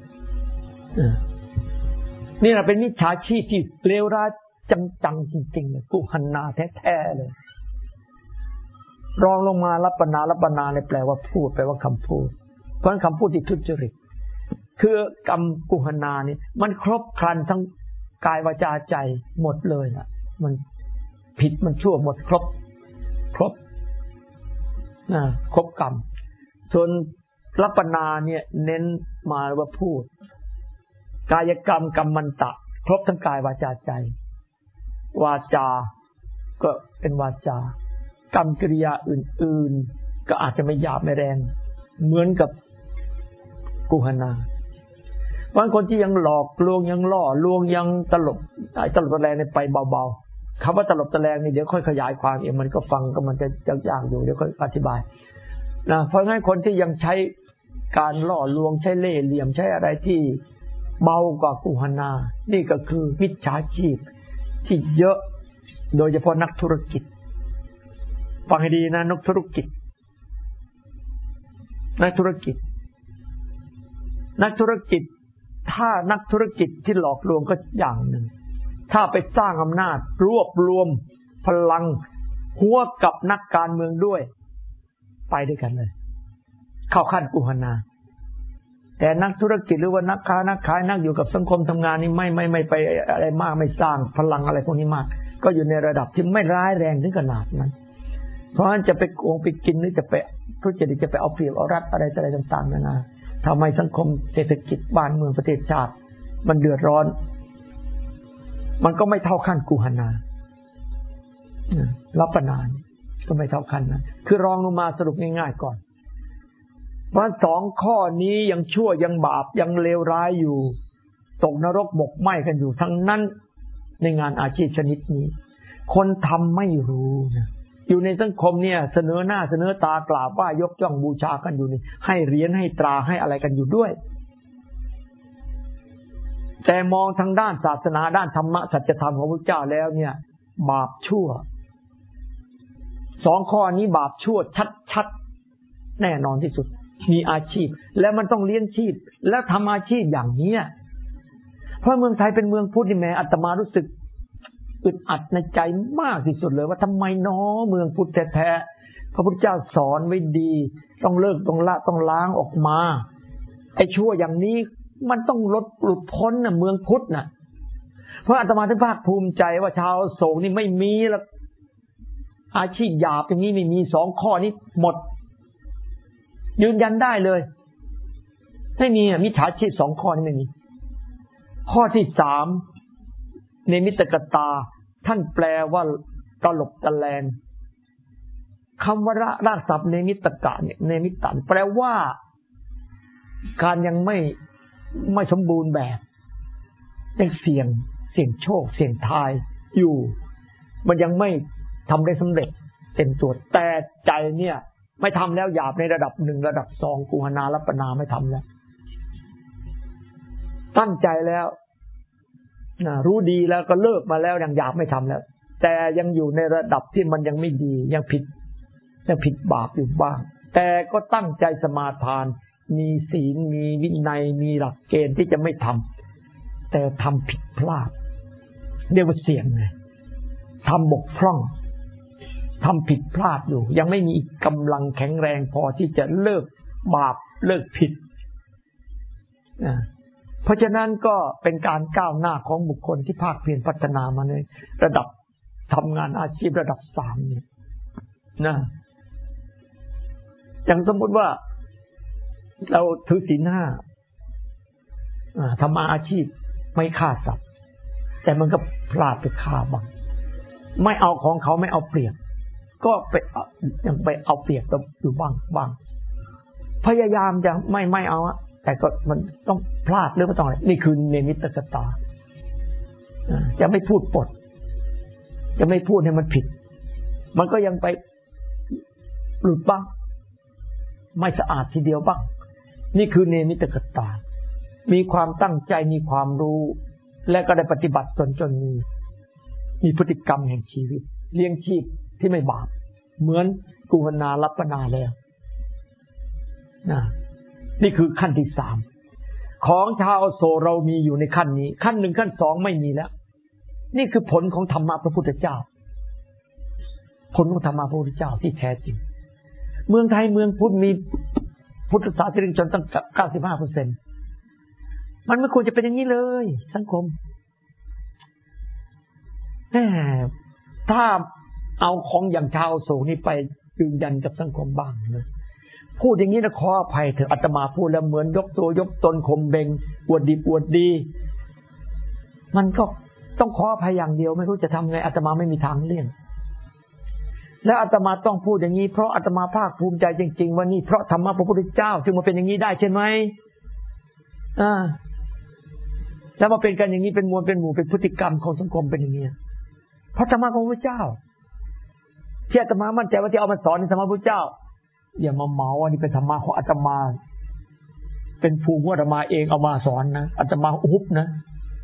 นี่แหละเป็นมิจฉาชีพที่เลวร้ายจังๆจริงๆเลยกุหันนาแท้ๆเลยรองลงมารับปนาเนี่ยแปลว่าพูดแปลว่าคำพูดเพราะคำพูดที่ทุจริตคือกรรมกุหนานี่มันครบครันทั้งกายวาจาใจหมดเลยนะมันผิดมันชั่วหมดครบครบกรรมส่วนรัปนาเนี่ยเน้นมาว่าพูดกายกรรมกรรมันตะครบทั้งกายวาจาใจวาจาก็เป็นวาจากรรมกิริยาอื่นๆก็อาจจะไม่หยาบไม่แรงเหมือนกับกุหนาบางคนที่ยังหลอกลวงยังล่อลวงยังตลบตะแลงไปเบาๆคำว่าตลบตะแลงนี่เดี๋ยวค่อยขยายความเองมันก็ฟังก็มันจะยากอยู่เดี๋ยวค่อยอธิบายนะเพราะงั้นคนที่ยังใช้การล่อลวงใช้เล่ห์เหลี่ยมใช้อะไรที่เบากว่ากุหนานี่ก็คือมิจฉาชีพที่เยอะโดยเฉพาะนักธุรกิจฟังให้ดีนะนักธุรกิจถ้านักธุรกิจที่หลอกลวงก็อย่างหนึ่งถ้าไปสร้างอำนาจรวบรวมพลังหัวกับนักการเมืองด้วยไปด้วยกันเลยเข้าขั้นกุหนาแต่นักธุรกิจหรือว่านักค้านักขายนักอยู่กับสังคมทำงานนี่ไม่ไปอะไรมากไม่สร้างพลังอะไรพวกนี้มากก็อยู่ในระดับที่ไม่ร้ายแรงถึงขนาดนั้นเพราะฉะนั้นจะไปโกงไปกินหรือจะไปทุจริตจะไปเอาเปรียบเอารัดอะไรต่างๆนานาทำให้สังคมเศรษฐกิจบ้านเมืองประเทศชาติมันเดือดร้อนมันก็ไม่เท่าขั้นกุหนารัปนาก็ไม่เท่าขั้นนั้นคือรองลงมาสรุปง่ายๆก่อนว่าสองข้อนี้ยังชั่วยังบาปยังเลวร้ายอยู่ตกนรกหมกไหม้กันอยู่ทั้งนั้นในงานอาชีพชนิดนี้คนทำไม่รู้นะอยู่ในสังคมเนี่ยเสนอหน้าเสนอตากราบว่ายกย่องบูชากันอยู่นี่ให้เหรียญให้ตราให้อะไรกันอยู่ด้วยแต่มองทางด้านศาสนาด้านธรรมะสัจธรรมของพระเจ้าแล้วเนี่ยบาปชั่วสองข้อนี้บาปชั่วชัดๆแน่นอนที่สุดมีอาชีพแล้วมันต้องเลี้ยงชีพแล้วทำอาชีพอย่างนี้เพราะเมืองไทยเป็นเมืองพุทธนี่แม้อาตมารู้สึกอึดอัดในใจมากที่สุดเลยว่าทำไมน้อเมืองพุทธแท้ๆพระพุทธเจ้าสอนไว้ดีต้องเลิกต้องละต้องล้างออกมาไอ้ชั่วอย่างนี้มันต้องหลุดพ้นน่ะเมืองพุทธน่ะเพราะอาตมาถึงภาคภูมิใจว่าชาวโศกนี่ไม่มีแล้วอาชีพหยาบอย่างนี้ไม่มีสองข้อนี้หมดยืนยันได้เลยไม่มีมิจฉาชีพสองข้อนี้ไม่มีข้อที่สามเนมิตกตาท่านแปลว่าตลบตะแลงคำว่ารากศัพท์เนมิตกะเนี่ยเนมิตันแปลว่าการยังไม่สมบูรณ์แบบยังเสี่ยงโชคเสี่ยงทายอยู่มันยังไม่ทำได้สำเร็จเต็มตัวแต่ใจเนี่ยไม่ทำแล้วหยาบในระดับ1ระดับ2กุหนารัปนาไม่ทำแล้วตั้งใจแล้วรู้ดีแล้วก็เลิกมาแล้วยังหยาบไม่ทำแล้วแต่ยังอยู่ในระดับที่มันยังไม่ดียังผิดบาปอยู่บ้างแต่ก็ตั้งใจสมาทานมีศีลมีวินัยมีหลักเกณฑ์ที่จะไม่ทำแต่ทำผิดพลาดเรียกว่าเสี่ยงไงทำบกพร่องทำผิดพลาดอยู่ยังไม่มีกำลังแข็งแรงพอที่จะเลิกบาปเลิกผิดเพราะฉะนั้นก็เป็นการก้าวหน้าของบุคคลที่ภาคเพียรพัฒนามาในระดับทำงานอาชีพระดับ3เนี่ยนะอย่างสมมติว่าเราถือศีล5ทำอาชีพไม่ฆ่าสัตว์แต่มันก็พลาดไปฆ่าบ้างไม่เอาของเขาไม่เอาเปรียบก็ไปยังไปเอาเปรียบอยู่บ้างพยายามจะไม่เอาแต่ก็มันต้องพลาดหรือไม่ต้องอะไรนี่คือเนมิตกตาจะไม่พูดปดจะไม่พูดให้มันผิดมันก็ยังไปหลุดบ้างไม่สะอาดทีเดียวบ้างนี่คือเนมิตกตามีความตั้งใจมีความรู้และก็ได้ปฏิบัติจนมีพฤติกรรมแห่งชีวิตเลี้ยงชีพที่ไม่บาปเหมือนกุหนารัปนาแล้วนี่คือขั้นที่3ของชาวโสเรามีอยู่ในขั้นนี้ขั้น1ขั้น2ไม่มีแล้วนี่คือผลของธรรมะพระพุทธเจ้าผลของธรรมะพระพุทธเจ้าที่แท้จริงเมืองไทยเมืองพุทธมีพุทธศาสนิกชนตั้ง 95% มันไม่ควรจะเป็นอย่างนี้เลยสังคมถ้าเอาของอย่างชาวโศกนี่ไปยืนยันกับสังคมบ้างนะพูดอย่างนี้นะขออภัยเถอะอาตมาพูดแล้วเหมือนยกตัวยกตนข่มเบงอวดดีมันก็ต้องขออภัยอย่างเดียวไม่รู้จะทำไงอาตมาไม่มีทางเลี่ยงและอาตมาต้องพูดอย่างนี้เพราะอาตมาภาคภูมิใจจริงๆว่านี่เพราะธรรมะพระพุทธเจ้าจึงมาเป็นอย่างนี้ได้ใช่ไหมแล้วมาเป็นกันอย่างนี้เป็นมวลเป็นหมู่เป็นพฤติกรรมของสังคมเป็นอย่างนี้เพราะธรรมะของพระพุทธเจ้าที่อาตมามั่นใจว่าที่เอามาสอนในธรรมะพระพุทธเจ้าอย่ามาเมาว่านี่เป็นธรรมะของอาตมาเป็นภูมิของอาตมาเองเอามาสอนนะอาตมาฮุบนะ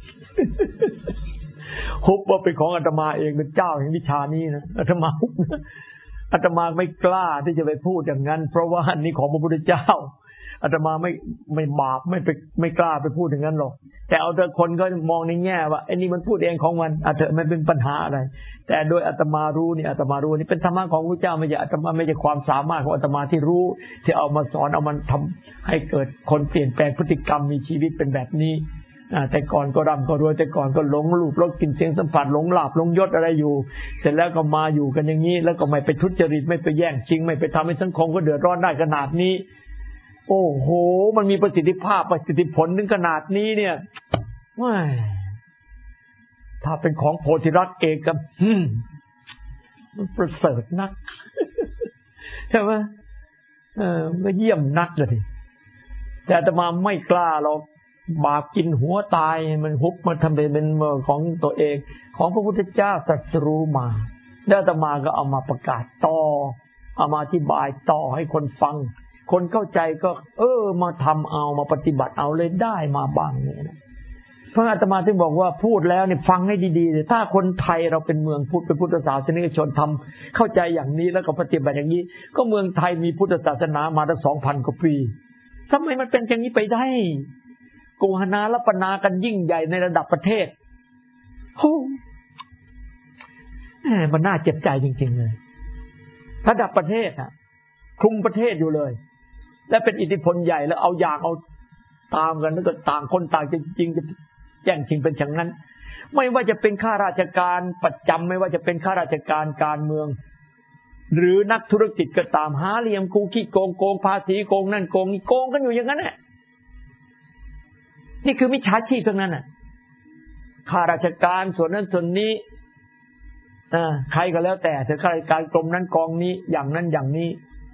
ฮุบว่าเป็นของอาตมาเองเป็นเจ้าแห่งวิชานี้นะอาตมาฮุบนะอาตมาไม่กล้าที่จะไปพูดอย่างนั้นเพราะว่าอันนี้ของพระพุทธเจ้าอาตมาไม่บาปไม่กล้าไปพูดอย่างนั้นหรอกแต่เอาแต่คนก็มองในแง่ว่าไอ้นี่มันพูดเองของมันอาจจะไม่เป็นปัญหาอะไรแต่โดยอาตมารู้นี่อาตมารู้นี่เป็นธรรมะของพระเจ้าไม่ใช่อาตมาไม่ใช่ความสามารถของอาตมาที่รู้ที่เอามาสอนเอามันทำให้เกิดคนเปลี่ยนแปลงพฤติกรรมมีชีวิตเป็นแบบนี้แต่ก่อนก็ร่ำก็รวยแต่ก่อนก็หลงรูปรสกลิ่นเสียงสัมผัสหลงลาภหลงยศอะไรอยู่เสร็จแล้วก็มาอยู่กันอย่างนี้แล้วก็ไม่ไปทุจริตไม่ไปแย่งชิงไม่ไปทำให้สังคมก็เดือดร้อนได้ขนาดนี้โอ้โหมันมีประสิทธิภาพประสิทธิผลถึงขนาดนี้เนี่ยว้ายถ้าเป็นของโพธิรักษ์เอกกับมันประเสริฐนักใช่ไหมก็เยี่ยมนักเลยแต่อาตมาไม่กล้าหรอกบาปกินหัวตายมันฮุบมาทำเป็นเมืองของตัวเองของพระพุทธเจ้าตรัสรู้มาแล้วอาตมาก็เอามาประกาศต่อเอามาอธิบายต่อให้คนฟังคนเข้าใจก็มาทำเอามาปฏิบัติเอาเลยได้มาบ้างเนี่ยนะเพราะอาตมาถึงบอกว่าพูดแล้วเนี่ยฟังให้ดีๆเลยถ้าคนไทยเราเป็นเมืองพุทธเป็นพุทธศาสนิกชนทำเข้าใจอย่างนี้แล้วก็ปฏิบัติอย่างนี้ก็เมืองไทยมีพุทธศาสนามาตั้ง 2,000 กว่าปีทำไมมันเป็นอย่างนี้ไปได้โกหนารัปนากันยิ่งใหญ่ในระดับประเทศโอ้มันน่าเจ็บใจจริงๆเลยระดับประเทศคลุมประเทศอยู่เลยและเป็นอิทธิพลใหญ่แล้วเอาอย่างเอาตามกันแล้วก็ต่างคนต่างจริงๆจะแย่งชิงเป็นอย่างนั้นไม่ว่าจะเป็นข้าราชการประจำไม่ว่าจะเป็นข้าราชการการเมืองหรือนักธุรกิจก็ตามหาเหลี่ยมกูขี้โกงภาษีโกงนั่นโกงนี่โกงกันอยู่อย่างนั้นแหละนี่คือมิจฉาชีพทั้งนั้นข้าราชการส่วนนั้นส่วนนี้ใครก็แล้วแต่เถอะข้าราชการกรมนั้นกองนี้อย่างนั้นอย่างนี้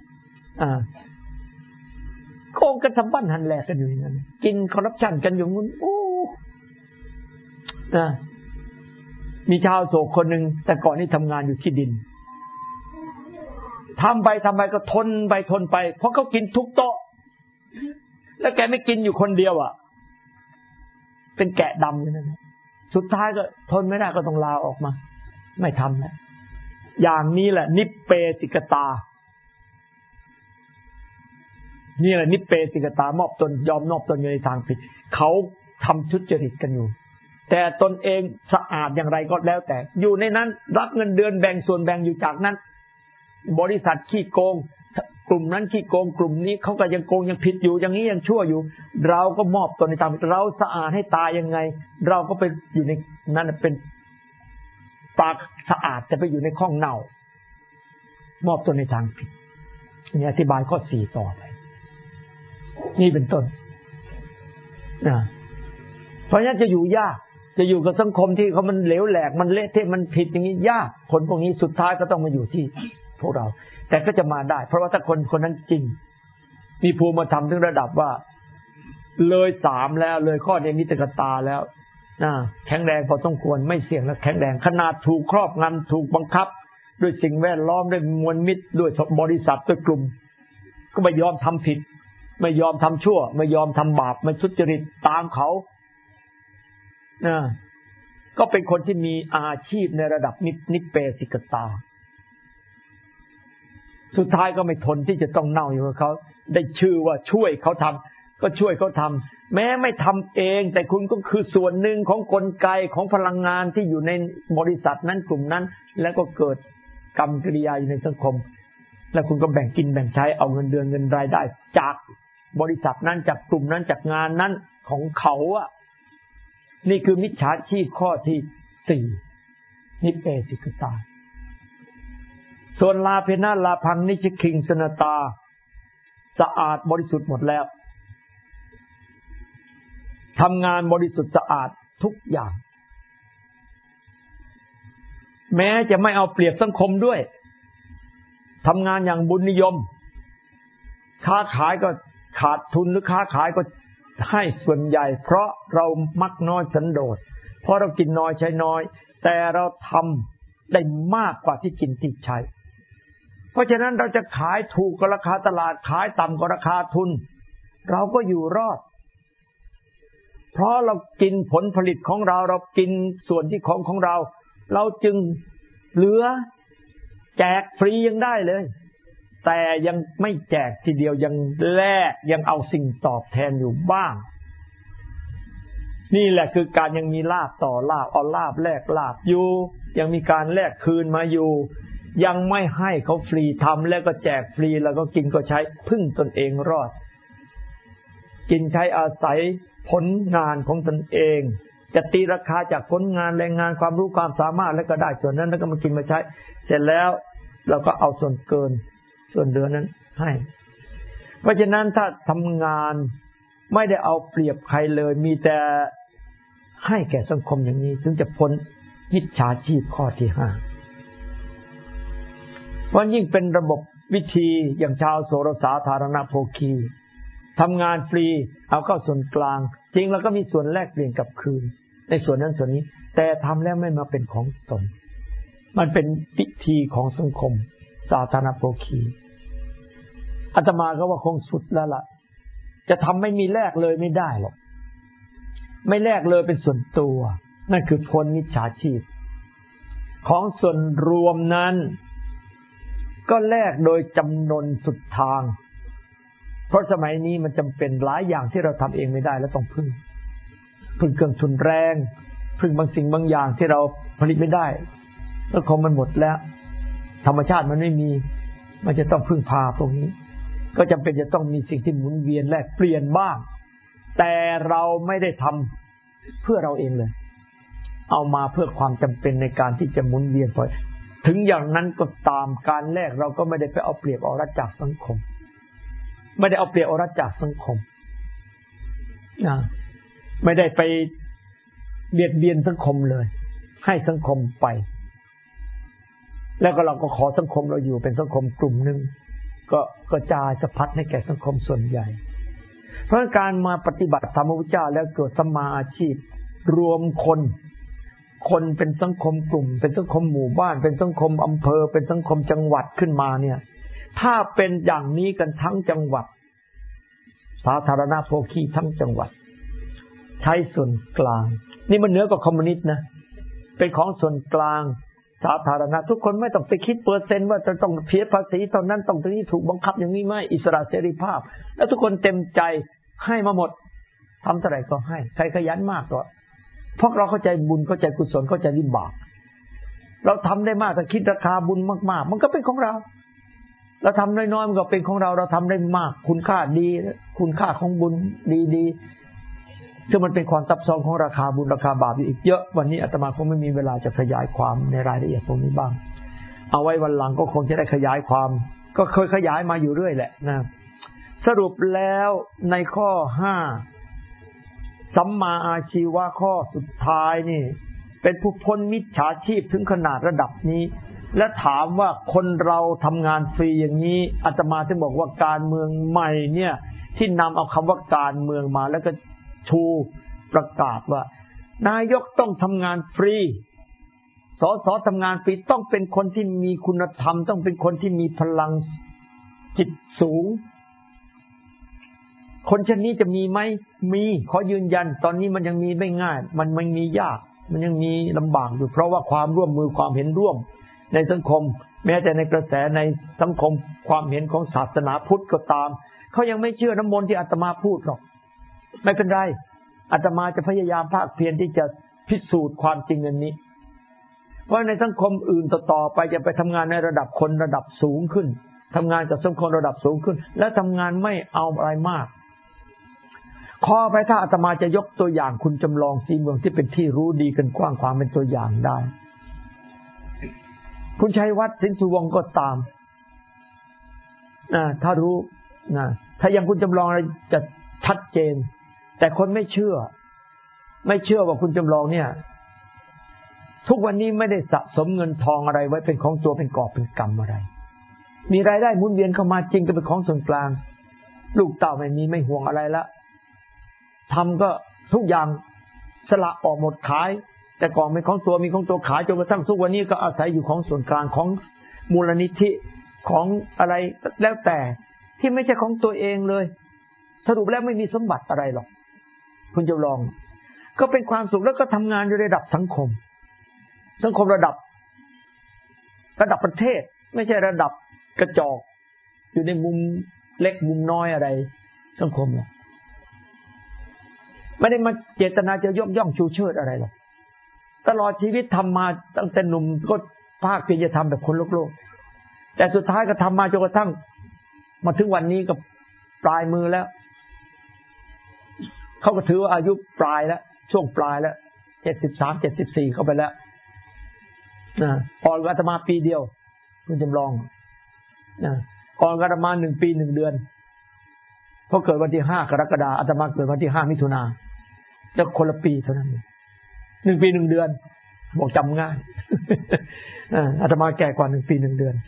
โกงกันทำบ้านหันแหลกกันอยู่อย่างนั้นกินคอร์รัปชันกันอยู่นู้นมีชาวโศกคนหนึ่งแต่ก่อนนี้ทำงานอยู่ที่ดินทำไปก็ทนไปเพราะเขากินทุกโต๊ะแล้วแกไม่กินอยู่คนเดียวเป็นแกะดำอย่างนั้นสุดท้ายก็ทนไม่ได้ก็ต้องลาออกมาไม่ทำแล้วอย่างนี้แหละนิปเปติกตานี่แหละนิปเปติกตามอบตนยอมนอบตนอยู่ในทางผิดเขาทำทุจริตกันอยู่แต่ตนเองสะอาดอย่างไรก็แล้วแต่อยู่ในนั้นรับเงินเดือนแบ่งส่วนแบ่งอยู่จากนั้นบริษัทขี้โกงกลุ่มนั้นขี้โกงกลุ่มนี้เขาก็ยังโกงยังผิดอยู่อย่างนี้ยังชั่วอยู่เราก็มอบตนในทางเราสะอาดให้ตายยังไงเราก็ไปอยู่ในนั้นเป็นปากสะอาดแต่ไปอยู่ในข้องเน่ามอบตนในทางผิดนี่อธิบายข้อ4ต่อไปนี่เป็นต้นเพราะฉะนั้นจะอยู่ยากจะอยู่กับสังคมที่เขามันเหลวแหลกมันเละเทะมันผิดอย่างนี้ยากคนพวกนี้สุดท้ายก็ต้องมาอยู่ที่พวกเราแต่ก็จะมาได้เพราะว่าถ้าคนนั้นจริงมีภูมิธรรมถึงระดับว่าเลย3แล้วเลยข้อเนมิตกตาแล้วแข็งแรงพอต้องควรไม่เสี่ยงและแข็งแรงขนาดถูกครอบงำถูกบังคับด้วยสิ่งแวดล้อมด้วยมวลมิตรด้วยบริษัทด้วยกลุ่มก็ไม่ยอมทำผิดไม่ยอมทำชั่วไม่ยอมทำบาปไม่ทุจริตตามเขาก็เป็นคนที่มีอาชีพในระดับนิปเปติกตาสุดท้ายก็ไม่ทนที่จะต้องเน่าอยู่กับเขาได้ชื่อว่าช่วยเขาทำก็ช่วยเขาทำแม้ไม่ทำเองแต่คุณก็คือส่วนหนึ่งของกลไกของพลังงานที่อยู่ในบริษัทนั้นกลุ่มนั้นแล้วก็เกิดกรรมกิริยาอยู่ในสังคมแล้วคุณก็แบ่งกินแบ่งใช้เอาเงินเดือนเงินรายได้จากบริษัทนั้นจากกลุ่มนั้นจากงานนั้นของเขาอ่ะนี่คือมิจฉาชีพข้อที่ 4นิเปสิกตาส่วนลาเพนะลาพังนิชคิงสนตาสะอาดบริสุทธิ์หมดแล้วทำงานบริสุทธิ์สะอาดทุกอย่างแม้จะไม่เอาเปรียบสังคมด้วยทำงานอย่างบุญนิยมค้าขายก็ขาดทุนหรือค้าขายก็ให้ส่วนใหญ่เพราะเรามักน้อยสันโดษเพราะเรากินน้อยใช้น้อยแต่เราทำได้มากกว่าที่กินที่ใช้เพราะฉะนั้นเราจะขายถูกกว่าราคาตลาดขายต่ำกว่าราคาทุนเราก็อยู่รอดเพราะเรากินผลผลิตของเราเรากินส่วนที่ของเราเราจึงเหลือแจกฟรียังได้เลยแต่ยังไม่แจกทีเดียวยังแลกยังเอาสิ่งตอบแทนอยู่บ้างนี่แหละคือการยังมีลาภต่อลาภเอาลาภแลกลาภอยู่ยังมีการแลกคืนมาอยู่ยังไม่ให้เขาฟรีทำแล้วก็แจกฟรีแล้วก็กินก็ใช้พึ่งตนเองรอดกินใช้อาศัยผลงานของตนเองจะตีราคาจากผลงานแรงงานความรู้ความสามารถแล้วก็ได้ส่วนนั้นแล้วก็มากินมาใช้เสร็จแล้วเราก็เอาส่วนเกินส่วนเหลือนั้นให้เพราะฉะนั้นถ้าทำงานไม่ได้เอาเปรียบใครเลยมีแต่ให้แก่สังคมอย่างนี้ถึงจะพ้นมิจฉาชีพข้อที่ 5เพราะยิ่งเป็นระบบวิธีอย่างชาวโสรสาธารณโภคีทำงานฟรีเอาเข้าส่วนกลางจริงแล้วก็มีส่วนแลกเปลี่ยนกลับคืนในส่วนนั้นส่วนนี้แต่ทำแล้วไม่มาเป็นของตนมันเป็นพิธีของสังคมสาธารณโภคีอาตมาก็ว่าคงสุดแล้วล่ะจะทำไม่มีแลกเลยไม่ได้หรอกไม่แลกเลยเป็นส่วนตัวนั่นคือพ้นมิจฉาชีพของส่วนรวมนั้นก็แลกโดยจำนนสุดทางเพราะสมัยนี้มันจำเป็นหลายอย่างที่เราทำเองไม่ได้แล้วต้องพึ่งเครื่องทุนแรงพึ่งบางสิ่งบางอย่างที่เราผลิตไม่ได้สังคมมันหมดแล้วธรรมชาติมันไม่มีมันจะต้องพึ่งพาพวกนี้ก็จำเป็นจะต้องมีสิ่งที่หมุนเวียนแลกเปลี่ยนบ้างแต่เราไม่ได้ทำเพื่อเราเองเลยเอามาเพื่อความจำเป็นในการที่จะหมุนเวียนไปถึงอย่างนั้นก็ตามการแลกเราก็ไม่ได้ไปเอาเปรียบเอารัดจากสังคมไม่ได้เอาเปรียบเอารัดจากสังคมนะไม่ได้ไปเบียดเบียนสังคมเลยให้สังคมไปแล้วก็เราก็ขอสังคมเราอยู่เป็นสังคมกลุ่มหนึ่งก็กระจายสะพัดให้แก่สังคมส่วนใหญ่เพราะการมาปฏิบัติธรรมพระพุทธเจ้าแล้วเกิดสัมมาอาชีพรวมคนเป็นสังคมกลุ่มเป็นสังคมหมู่บ้านเป็นสังคมอำเภอเป็นสังคมจังหวัดขึ้นมาเนี่ยถ้าเป็นอย่างนี้กันทั้งจังหวัดสาธารณโภคีทั้งจังหวัดใช้ส่วนกลางนี่มันเหนือกว่าคอมมิวนิสต์นะเป็นของส่วนกลางสาธารณะทุกคนไม่ต้องไปคิดเปอร์เซ็นต์ว่าจะต้องเสียภาษีตอนนั้นต้องตรงนี้ถูกบังคับอย่างนี้ไม่อิสระเสรีภาพแล้วทุกคนเต็มใจให้มาหมดทำเท่าไหร่ก็ให้ใครขยันมากก็เพราะเราเข้าใจบุญเข้าใจกุศลเข้าใจวิบากเราทำได้มากถ้าคิดราคาบุญมากๆมันก็เป็นของเราเราทำน้อยๆมันก็เป็นของเราเราทำได้มากคุณค่าดีคุณค่าของบุญดีๆซึ่งมันเป็นความซับซ้อนของราคาบุญราคาบาปอีกเยอะวันนี้อาตมาคงไม่มีเวลาจะขยายความในรายละเอียดตรงนี้บ้างเอาไว้วันหลังก็คงจะได้ขยายความก็เคยขยายมาอยู่เรื่อยแหละนะสรุปแล้วในข้อ5สัมมาอาชีวะข้อสุดท้ายนี่เป็นผู้พ้นมิจฉาชีพถึงขนาดระดับนี้และถามว่าคนเราทำงานฟรีอย่างนี้อาตมาถึงบอกว่าการเมืองใหม่เนี่ยที่นำเอาคำว่าการเมืองมาแล้วก็ชูประกาศว่านายกต้องทำงานฟรีสสทำงานฟรีต้องเป็นคนที่มีคุณธรรมต้องเป็นคนที่มีพลังจิตสูงคนเช่นนี้จะมีไหมมีขอยืนยันตอนนี้มันยังมีไม่ง่ายมันมียากมันยังมีลำบากอยู่เพราะว่าความร่วมมือความเห็นร่วมในสังคมแม้แต่ในกระแสในสังคมความเห็นของศาสนาพุทธก็ตามเขายังไม่เชื่อน้ำมนต์ที่อาตมาพูดหรอกไม่เป็นไรอาตมาจะพยายามภาคเพียรที่จะพิสูจน์ความจริงอันนี้เพราะในสังคมอื่นต่อไปจะไปทำงานในระดับคนระดับสูงขึ้นทำงานกับสังคมระดับสูงขึ้นและทำงานไม่เอาอะไรมากขอไปถ้าอาตมาจะยกตัวอย่างคุณจำลองศรีเมืองที่เป็นที่รู้ดีกันกว้างขวางเป็นตัวอย่างได้คุณชัยวัฒน์สินสุวงศ์ก็ตามถ้ารู้ถ้ายังคุณจำลองจะชัดเจนแต่คนไม่เชื่อว่าคุณจำลองเนี่ยทุกวันนี้ไม่ได้สะสมเงินทองอะไรไว้เป็นของตัวเป็นกอบเป็นกำอะไรมีรายได้หมุนเวียนเข้ามาจริงก็เป็นของส่วนกลางลูกเต่าไม่มีไม่ห่วงอะไรละทำก็ทุกอย่างสละออกหมดขายแต่ก่อนเป็นของตัวมีของตัวขายจนกระทั่งทุกวันนี้ก็อาศัยอยู่ของส่วนกลางของมูลนิธิของอะไรแล้วแต่ที่ไม่ใช่ของตัวเองเลยสรุปแล้วไม่มีสมบัติอะไรหรอกคุณจะลองก็เป็นความสุขแล้วก็ทำงานอยู่ในระดับสังคมระดับประเทศไม่ใช่ระดับกระจอกอยู่ในมุมเล็กมุมน้อยอะไรสังคมเนี่ยไม่ได้มาเจตนาจะยกย่องชูเชิดอะไรหรอกตลอดชีวิตทำมาตั้งแต่หนุ่มก็ภาคที่จะทำแบบคนโลกแต่สุดท้ายก็ทำมาจนกระทั่งมาถึงวันนี้ก็ปลายมือแล้วเขาก็ถือว่าอายุปลายแล้วช่วงปลายแล้ว73 74เข้าไปแล้วอ่อนกว่าอาตมาปีเดียวคุณจำลองอ่อนกว่าอาตมา1 ปี 1 เดือนเพราะเกิดวันที่5 กรกฎาคมอาตมาเกิดวันที่5 มิถุนายนจะคนละปีเท่านั้น1 ปี 1 เดือนบอกจำง่ายอาตมาแก่กว่า1 ปี 1 เดือน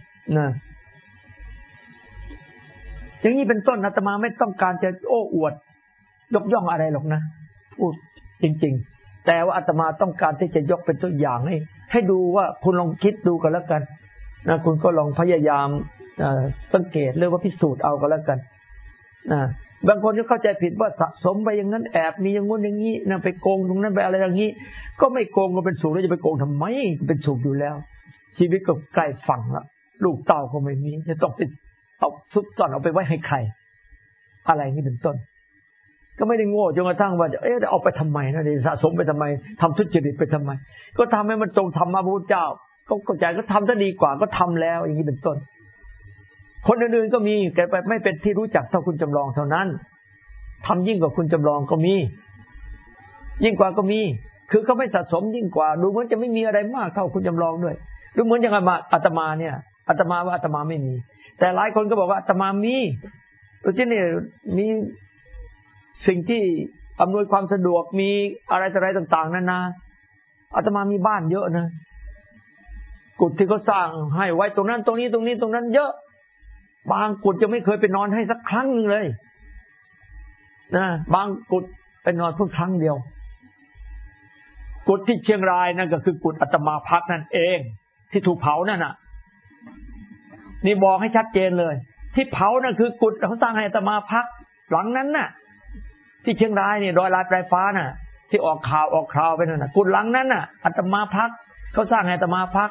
อย่างนี้เป็นต้นอาตมาไม่ต้องการจะโอ้อวดยกย่องอะไรหรอกนะพูดจริงๆแต่ว่าอาตมาต้องการที่จะยกเป็นตัวอย่างให้ดูว่าคุณลองคิดดูกันแล้วกันนะคุณก็ลองพยายามสังเกตหรือว่าพิสูจน์เอากันแล้วกันบางคนก็เข้าใจผิดว่าสะสมไปอย่างนั้นแอบมีอย่างงู้นอย่างนี้นะไปโกงตรงนั้นไปอะไรอย่างนี้ก็ไม่โกงก็เป็นสุขแล้วจะไปโกงทำไมเป็นสุขอยู่แล้วชีวิตก็ใกล้ฝั่งละลูกเต้าก็ไม่มีจะต้องไปเอาซุกซ่อนเอาไปไว้ให้ใครอะไรนี่เป็นต้นก็ไม่ได้โง่จนกระทั่งว่าเอาไปทำไมนะนี่สะสมไปทำไมทำทุจริตไปทำไมก็ทำให้มันตรงธรรมะพระพุทธเจ้าก็เข้าใจก็ทำซะดีกว่าก็ทำแล้วอย่างนี้เป็นต้นคนอื่นๆก็มีแต่ไม่เป็นที่รู้จักเท่าคุณจำลองเท่านั้นทำยิ่งกว่าคุณจำลองก็มียิ่งกว่าก็มีคือเขาไม่สะสมยิ่งกว่าดูเหมือนจะไม่มีอะไรมากเท่าคุณจำลองด้วยดูเหมือนอย่างอาตมาเนี่ยอาตมาว่าอาตมาไม่มีแต่หลายคนก็บอกว่าอาตมามีที่นี่มีสิ่งที่อำนวยความสะดวกมีอะไรต่างๆนานาอาตมามีบ้านเยอะนะกุฏที่เขาสร้างให้ไว้ตรงนั้นตรงนี้ตรงนั้นเยอะบางกุฏจะไม่เคยไปนอนให้สักครั้งนึงเลยนะบางกุฏไปนอนเพิ่งครั้งเดียวกุฏที่เชียงรายนั่นก็คือกุฏอาตมาพักนั่นเองที่ถูกเผานั่นน่ะนี่บอกให้ชัดเจนเลยที่เผานั่นคือกุฏเขาสร้างให้อาตมาพักหลังนั้นน่ะที่เชียงรายเนี่ยดอยลายปลายฟ้าน่ะที่ออกข่าวไปนั่นน่ะกุฏหลังนั้นน่ะอาตมาพักเขาสร้างให้อาตมาพัก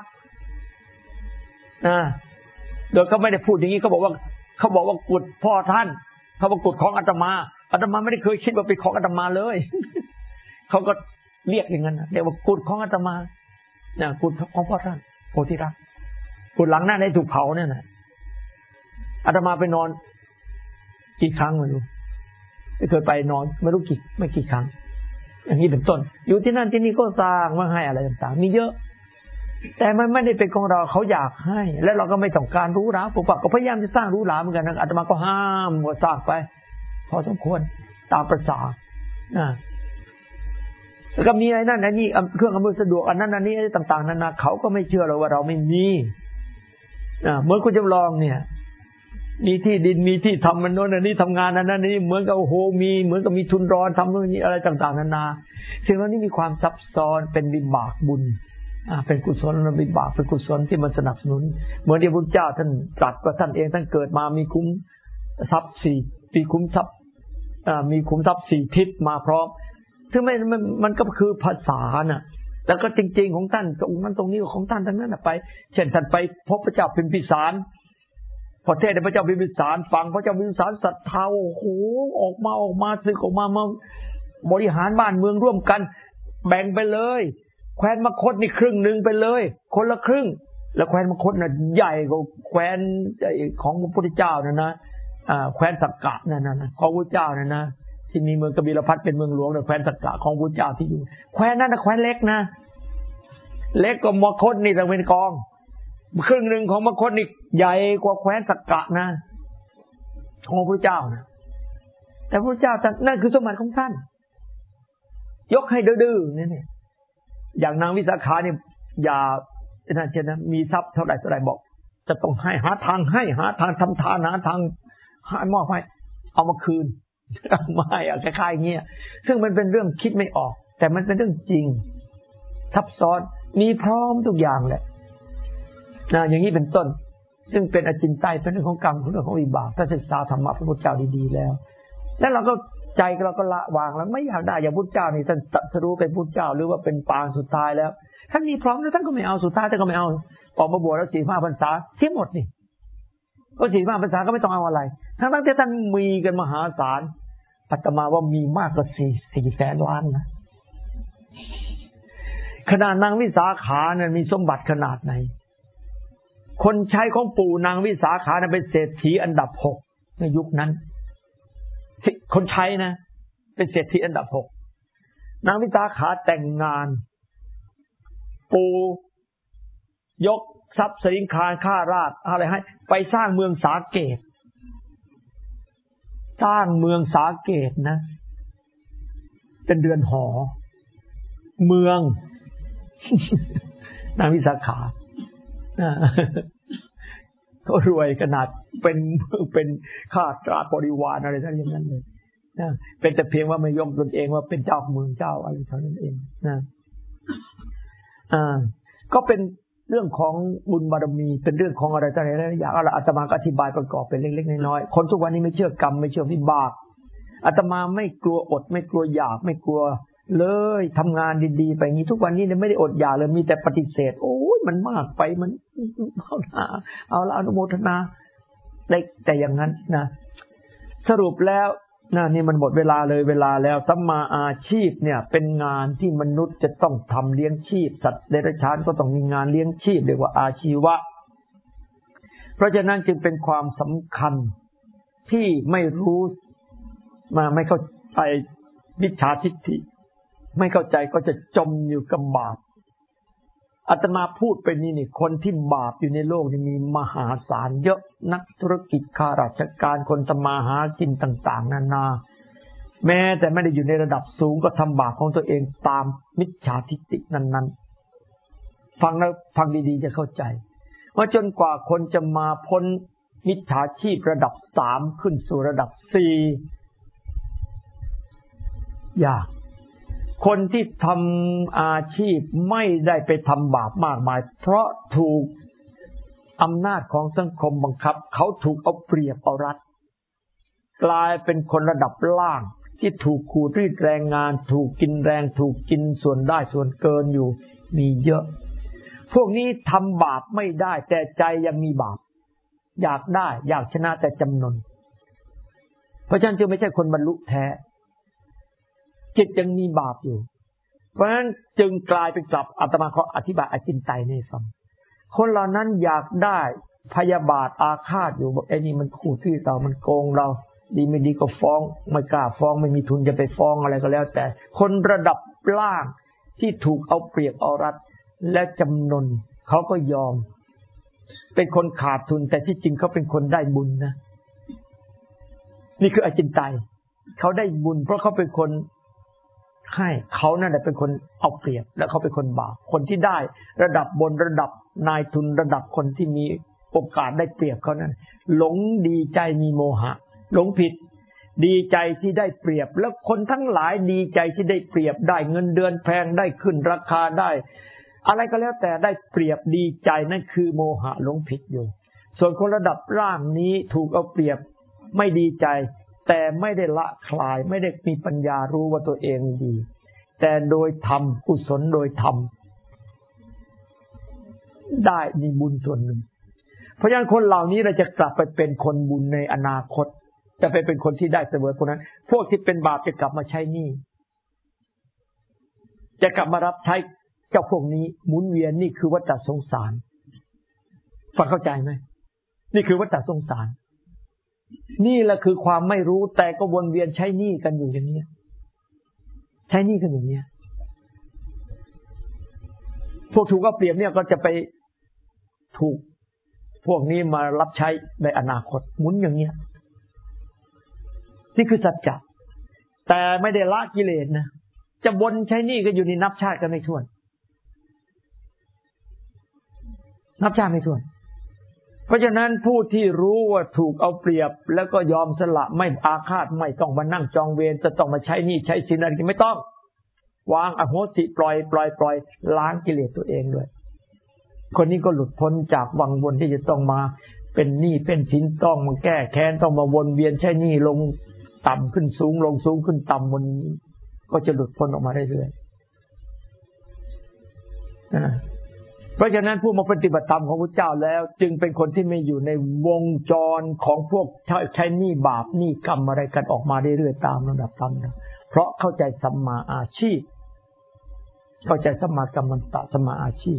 โดยเขาไม่ได้พูดอย่างนี้เขาบอกว่ากุฏพ่อท่านเขาบอกกุฏของอาตมาไม่ได้เคยคิดว่าเป็นของอาตมาเลยเขาก็เรียกอย่างนั้นเรียกว่ากุฏของอาตมากุฏของพ่อท่านโพธิรักษ์กุฏหลังนั้นได้ถูกเผาเนี่ยนะอาตมาไปนอนกี่ครั้งไม่รู้ไม่เคยไปนอนไม่รู้ไม่กี่ครั้งอย่างนี้เป็นต้นอยู่ที่นั่นที่นี่ก็สร้างมาให้อะไรต่างๆมีเยอะแต่มันไม่ได้เป็นของเราเขาอยากให้แล้วเราก็ไม่ต้องการรู้หราปกปักก็พยายามจะสร้างรู้หราเหมือนกันนะอาตมาก็ห้ามว่าสร้างไปพอสมควรตามประสาแล้วก็มีอะไรนั่นนี่เครื่องอำนวยสะดวกอันนั้นอันนี้ต่างๆนานาเขาก็ไม่เชื่อเราว่าเราไม่มีเหมือนคุณจำลองเนี่ยมีที่ดินมีที่ทำมันโน้นอันนี้ทำงานอันนั้นนี่เหมือนกับโอ้โหมีเหมือนกับมีทุนร้อนทำโน่นนี่อะไรต่างๆนานาสิ่งเหล่านี้มีความซับซ้อนเป็นวิบากบุญเป็นกุศลวิบากเป็นกุศลที่มันสนับสนุนเหมือนที่พระพุทธเจ้าท่านตรัสว่าท่านเองท่านเกิดมามีคุ้มทรัพย์4ปีคุ้มทรัพย์มีคุ้มทรัพย์4ทิศมาพร้อมซึ่งมันก็คือภาษาน่ะแล้วก็จริงๆของท่านตรงนั้นตรงนี้ของท่านทั้งนั้นน่ะไปเช่นท่านไปพบพระเจ้าพิมพิสารพอเทศน์พระเจ้าพิมพิสารฟังพระเจ้าพิมพิสารศรัทธาโอ้โหออกมาสึกออกมาบริหารบ้านเมืองร่วมกันแบ่งไปเลยแคว้นมคธนี่ครึ่งนึงไปเลยคนละครึ่งแล้วแคว้นมคธน่ะใหญ่กว่าแคว้นของพระพุทธเจ้านั่นนะแคว้นสักกะนั่นนะของพระพุทธเจ้านั่นนะทที่มีเมืองกบิลพัสเป็นเมืองหลวงในแคว้นสักกะของพุทธเจ้าที่อยู่แคว้นนั้นนะแคว้นเล็กนะเล็กกว่ามคธนี่ต้องเป็นกองครึ่งหนึ่งของมคธนี่ใหญ่กว่าแคว้นสักกะนะของพระเจ้านะแต่พระเจ้านั่นคือสมบัติของท่านยกให้ดื้อๆนี่อย่างนางวิสาขาเนี่ยอย่านั่นเช่นนะมีทรัพย์เท่าไหร่บอกจะต้องให้หาทางทำทานหาทางให้มอบให้เอามาคืนไม่อะคล้ายๆอย่างเงี้ยซึ่งมันเป็นเรื่องคิดไม่ออกแต่มันเป็นเรื่องจริงซับซ้อนมีพร้อมทุกอย่างแหละนะอย่างนี้เป็นต้นซึ่งเป็นอจินไตยเป็นเรื่องของกรรมเรื่องของวิบากถ้าศึกษาธรรมะพระพุทธเจ้าดีๆแล้วเราก็ใจเราก็ละวางแล้วไม่อยากได้อย่างพุทธเจ้านี่ท่านตรัสรู้เป็นพุทธเจ้าหรือว่าเป็นปางสุดท้ายแล้วท่านมีพร้อมแล้วท่านก็ไม่เอาสุดท้ายท่านก็ไม่เอาออกมาบวชแล้ว45 พรรษาเสียหมดนี่ก็45 พรรษาก็ไม่ต้องเอาอะไรทั้งที่ท่านมีกันมหาศาลอาตมาว่ามีมากกว่า4 แสนล้านนะขนาดนางวิสาขาเนี่ยมีสมบัติขนาดไหนคนใช้ของปู่นางวิสาขาเนี่ยเป็นเศรษฐีอันดับ6ในยุคนั้นคนใช้นะเป็นเศรษฐีอันดับ6นางวิสาขาแต่งงานปู่ยกทรัพย์สินค่าราชอะไรให้ไปสร้างเมืองสาเกตสร้างเมืองสาเกตนะเป็นเรือนหอเมืองนางวิสาขาก็รวยขนาดเป็นข้าราชบริวารอะไรทั้งนั้นเลยนะเป็นแต่เพียงว่าไม่ยกตนเองว่าเป็นเจ้าเมืองเจ้าอะไรเท่านั้นเองนะก็เป็นเรื่องของบุญบารมีเป็นเรื่องของอะไรต่างๆหลายอย่างอาตมาก็อธิบายประกอบเป็นเล็กๆน้อยๆคนทุกวันนี้ไม่เชื่อกรรมไม่เชื่อวิบากอาตมาไม่กลัวอดไม่กลัวอยากไม่กลัวเลยทำงานดีๆไปงี้ทุกวันนี้เนี่ยไม่ได้อดอยากเลยมีแต่ปฏิเสธโอ้ยมันมากไปมันเอาละอนุโมทนาได้แต่อย่างนั้นนะสรุปแล้วนี่มันหมดเวลาเลยเวลาแล้วสัมมาอาชีพเนี่ยเป็นงานที่มนุษย์จะต้องทำเลี้ยงชีพสัตว์เดรัจฉานก็ต้องมีงานเลี้ยงชีพเรียกว่าอาชีวะเพราะฉะนั้นจึงเป็นความสำคัญที่ไม่รู้มาไม่เข้าใจมิจฉาทิฏฐิไม่เข้าใจก็จะจมอยู่กับบาปอาตมาพูดไปนี่คนที่บาปอยู่ในโลกนี่มีมหาศาลเยอะนักธุรกิจข้าราชการคนทำมาหากินต่างๆนานาแม้แต่ไม่ได้อยู่ในระดับสูงก็ทำบาปของตัวเองตามมิจฉาทิฏฐินั้นๆฟังแล้วฟังดีๆจะเข้าใจว่าจนกว่าคนจะมาพ้นมิจฉาชีพระดับ3ขึ้นสู่ระดับ4ยากคนที่ทำอาชีพไม่ได้ไปทำบาปมากมายเพราะถูกอำนาจของสังคมบังคับเขาถูกเอาเปรียบเอารัดกลายเป็นคนระดับล่างที่ถูกขูดรีดแรงงานถูกกินแรงถูกกินส่วนได้ส่วนเกินอยู่มีเยอะพวกนี้ทำบาปไม่ได้แต่ใจยังมีบาปอยากได้อยากชนะแต่จำนนเพราะฉะนั้นจึงไม่ใช่คนบรรลุแท้จิตยังมีบาปอยู่เพราะฉะนั้นจึงกลายเป็นกลับอาตมาขออธิบายอจินไตยให้ฟังคนเหล่านั้นอยากได้พยาบาทอาฆาตอยู่บอกไอ้นี่มันขู่ที่เรามันโกงเราดีไม่ดีก็ฟ้องไม่กล้าฟ้องไม่มีทุนจะไปฟ้องอะไรก็แล้วแต่คนระดับล่างที่ถูกเอาเปรียบเอารัดและจำนนเขาก็ยอมเป็นคนขาดทุนแต่ที่จริงเขาเป็นคนได้บุญนะนี่คืออจินไตยเขาได้บุญเพราะเขาเป็นคนให้เขานั่นแหละเป็นคนเอาเปรียบและเขาเป็นคนบาปคนที่ได้ระดับบนระดับนายทุนระดับคนที่มีโอกาสได้เปรียบเขานั้นหลงดีใจมีโมหะหลงผิดดีใจที่ได้เปรียบแล้วคนทั้งหลายดีใจที่ได้เปรียบได้เงินเดือนแพงได้ขึ้นราคาได้อะไรก็แล้วแต่ได้เปรียบดีใจนั่นคือโมหะหลงผิดอยู่ส่วนคนระดับล่างนี้ถูกเอาเปรียบไม่ดีใจแต่ไม่ได้ละคลายไม่ได้มีปัญญารู้ว่าตัวเองดีแต่โดยธรรมกุศลโดยธรรมได้มีบุญส่วนหนึ่งเพราะฉะนั้นคนเหล่านี้เราจะกลับไปเป็นคนบุญในอนาคตจะไปเป็นคนที่ได้เสวยพวกนั้นพวกที่เป็นบาปจะกลับมาใช้หนี้จะกลับมารับใช้เจ้าพวกนี้หมุนเวียนนี่คือวัฏสงสารฟังเข้าใจไหมนี่คือวัฏสงสารนี่แหละคือความไม่รู้แต่ก็วนเวียนใช้หนี้กันอยู่อย่างนี้ใช้หนี้กันอย่างนี้พวกถูกเอาเปรียบเนี่ยก็จะไปถูกพวกนี้มารับใช้ในอนาคตหมุนอย่างเนี้ยนี่คือสัจจะแต่ไม่ได้ละกิเลสนะจะวนใช้หนี้กันอยู่นี่นับชาติกันไม่ถ้วนนับชาติไม่ถ้วนเพราะฉะนั้นผู้ที่รู้ว่าถูกเอาเปรียบแล้วก็ยอมสละไม่อาฆาตไม่ต้องมานั่งจองเวรจะต้องมาใช้หนี้ใช้สินอะไรไม่ต้องวางอโหสิปล่อยล้างกิเลสตัวเองด้วยคนนี้ก็หลุดพ้นจากวังวนที่จะต้องมาเป็นหนี้เป็นสินต้องมาแก้แค้นต้องมาวนเวียนใช้หนี้ลงต่ำขึ้นสูงลงสูงขึ้นต่ำบนนี้ก็จะหลุดพ้นออกมาเรื่อยๆเพราะฉะนั้นผู้มาปฏิบัติธรรมของพระเจ้าแล้วจึงเป็นคนที่ไม่อยู่ในวงจรของพวกใช้หนี้บาปหนี้กรรมอะไรกันออกมาเรื่อยๆตามลำดับธรรมนะเพราะเข้าใจสัมมาอาชีพเข้าใจสัมมากัมมันตะสัมมาอาชีพ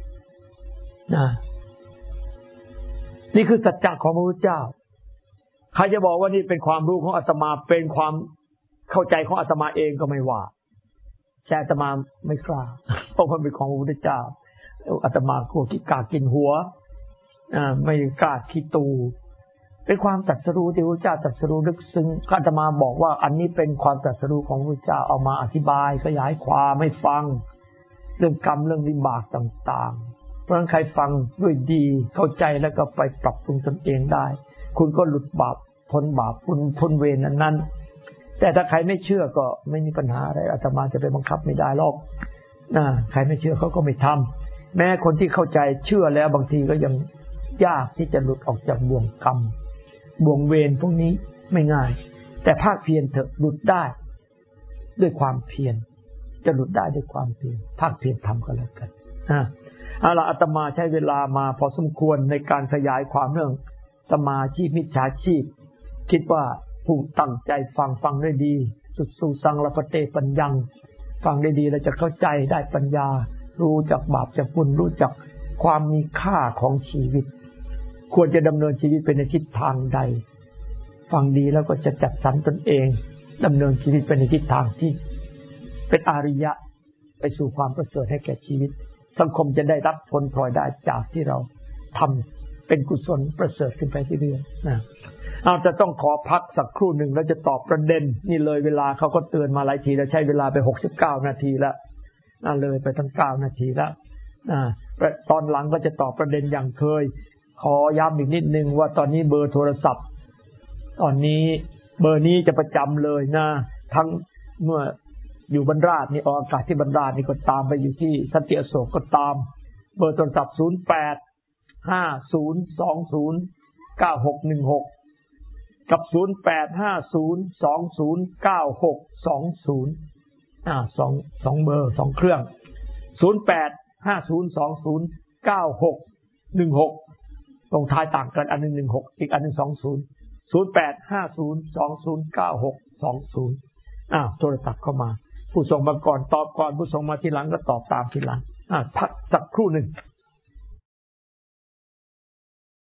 นี่คือสัจจะของพระพุทธเจ้าใครจะบอกว่านี่เป็นความรู้ของอาตมาเป็นความเข้าใจของอาตมาเองก็ไม่ว่าแต่อาตมาไม่กล้าเพราะมันเป็นของพระพุทธเจ้าอาตมากลัวกิกากินหัวไม่กล้าขี้ตูเป็นความตรัสรู้ที่พระพุทธเจ้าตรัสรู้ลึกซึ้งอาตมาบอกว่าอันนี้เป็นความตรัสรู้ของพระพุทธเจ้าเอามาอธิบายขยายความให้ฟังเรื่องกรรมเรื่องวิบากต่างๆเพราะฉะนั้นใครฟังด้วยดีเข้าใจแล้วก็ไปปรับปรุงตนเองได้คุณก็หลุดบาปพ้นบาปพ้นเวรนั้นแต่ถ้าใครไม่เชื่อก็ไม่มีปัญหาอะไรอาตมาจะไปบังคับไม่ได้หรอกใครไม่เชื่อเขาก็ไม่ทำแม้คนที่เข้าใจเชื่อแล้วบางทีก็ยังยากที่จะหลุดออกจากบ่วงกรรมบ่วงเวรพวกนี้ไม่ง่ายแต่ภาคเพียรเถอะหลุดได้ด้วยความเพียรจะหลุดได้ด้วยความเพียรภาคเพียรทำก็แล้วกันเอาล่ะอาตมาใช้เวลามาพอสมควรในการขยายความเรื่องสมาชีพมิจฉาชีพคิดว่าผู้ตั้งใจฟังได้ดีสุดสู่สังละปเตปัญญังฟังได้ดีแล้วจะเข้าใจได้ปัญญารู้จักบาปจากบุญรู้จักความมีค่าของชีวิตควรจะดำเนินชีวิตไปในทิศทางใดฟังดีแล้วก็จะจัดสรรตนเองดำเนินชีวิตไปในทิศทางที่เป็นอริยะไปสู่ความประเสริฐให้แก่ชีวิตสังคมจะได้รับผลพลอยได้จากที่เราทำเป็นกุศลประเสริฐขึ้นไปเรื่อยๆจะต้องขอพักสักครู่หนึ่งแล้วจะตอบประเด็นนี่เลยเวลาเขาก็เตือนมาหลายทีแล้วใช้เวลาไป69นาทีแล้วเลยไปตั้ง9นาทีแล้วตอนหลังก็จะตอบประเด็นอย่างเคยขอย้ำอีกนิดนึงว่าตอนนี้เบอร์โทรศัพท์ตอนนี้เบอร์นี้จะประจำเลยนะทั้งเมื่ออยู่บรรดานี่ออกอากาศที่บรรดานี่ก็ตามไปอยู่ที่สันติอโศกก็ตามเบอร์โทรศัพท์0850209616กับ0850209620สองเบอร์2เครื่อง0850209616ตรงท้ายต่างกันอันนึง16อีกอันนึง20 0850209620โทรศัพท์เข้ามาผู้ส่งมาก่อนตอบก่อนผู้ส่งมาทีหลังก็ตอบตามทีหลังพักสักครู่หนึ่ง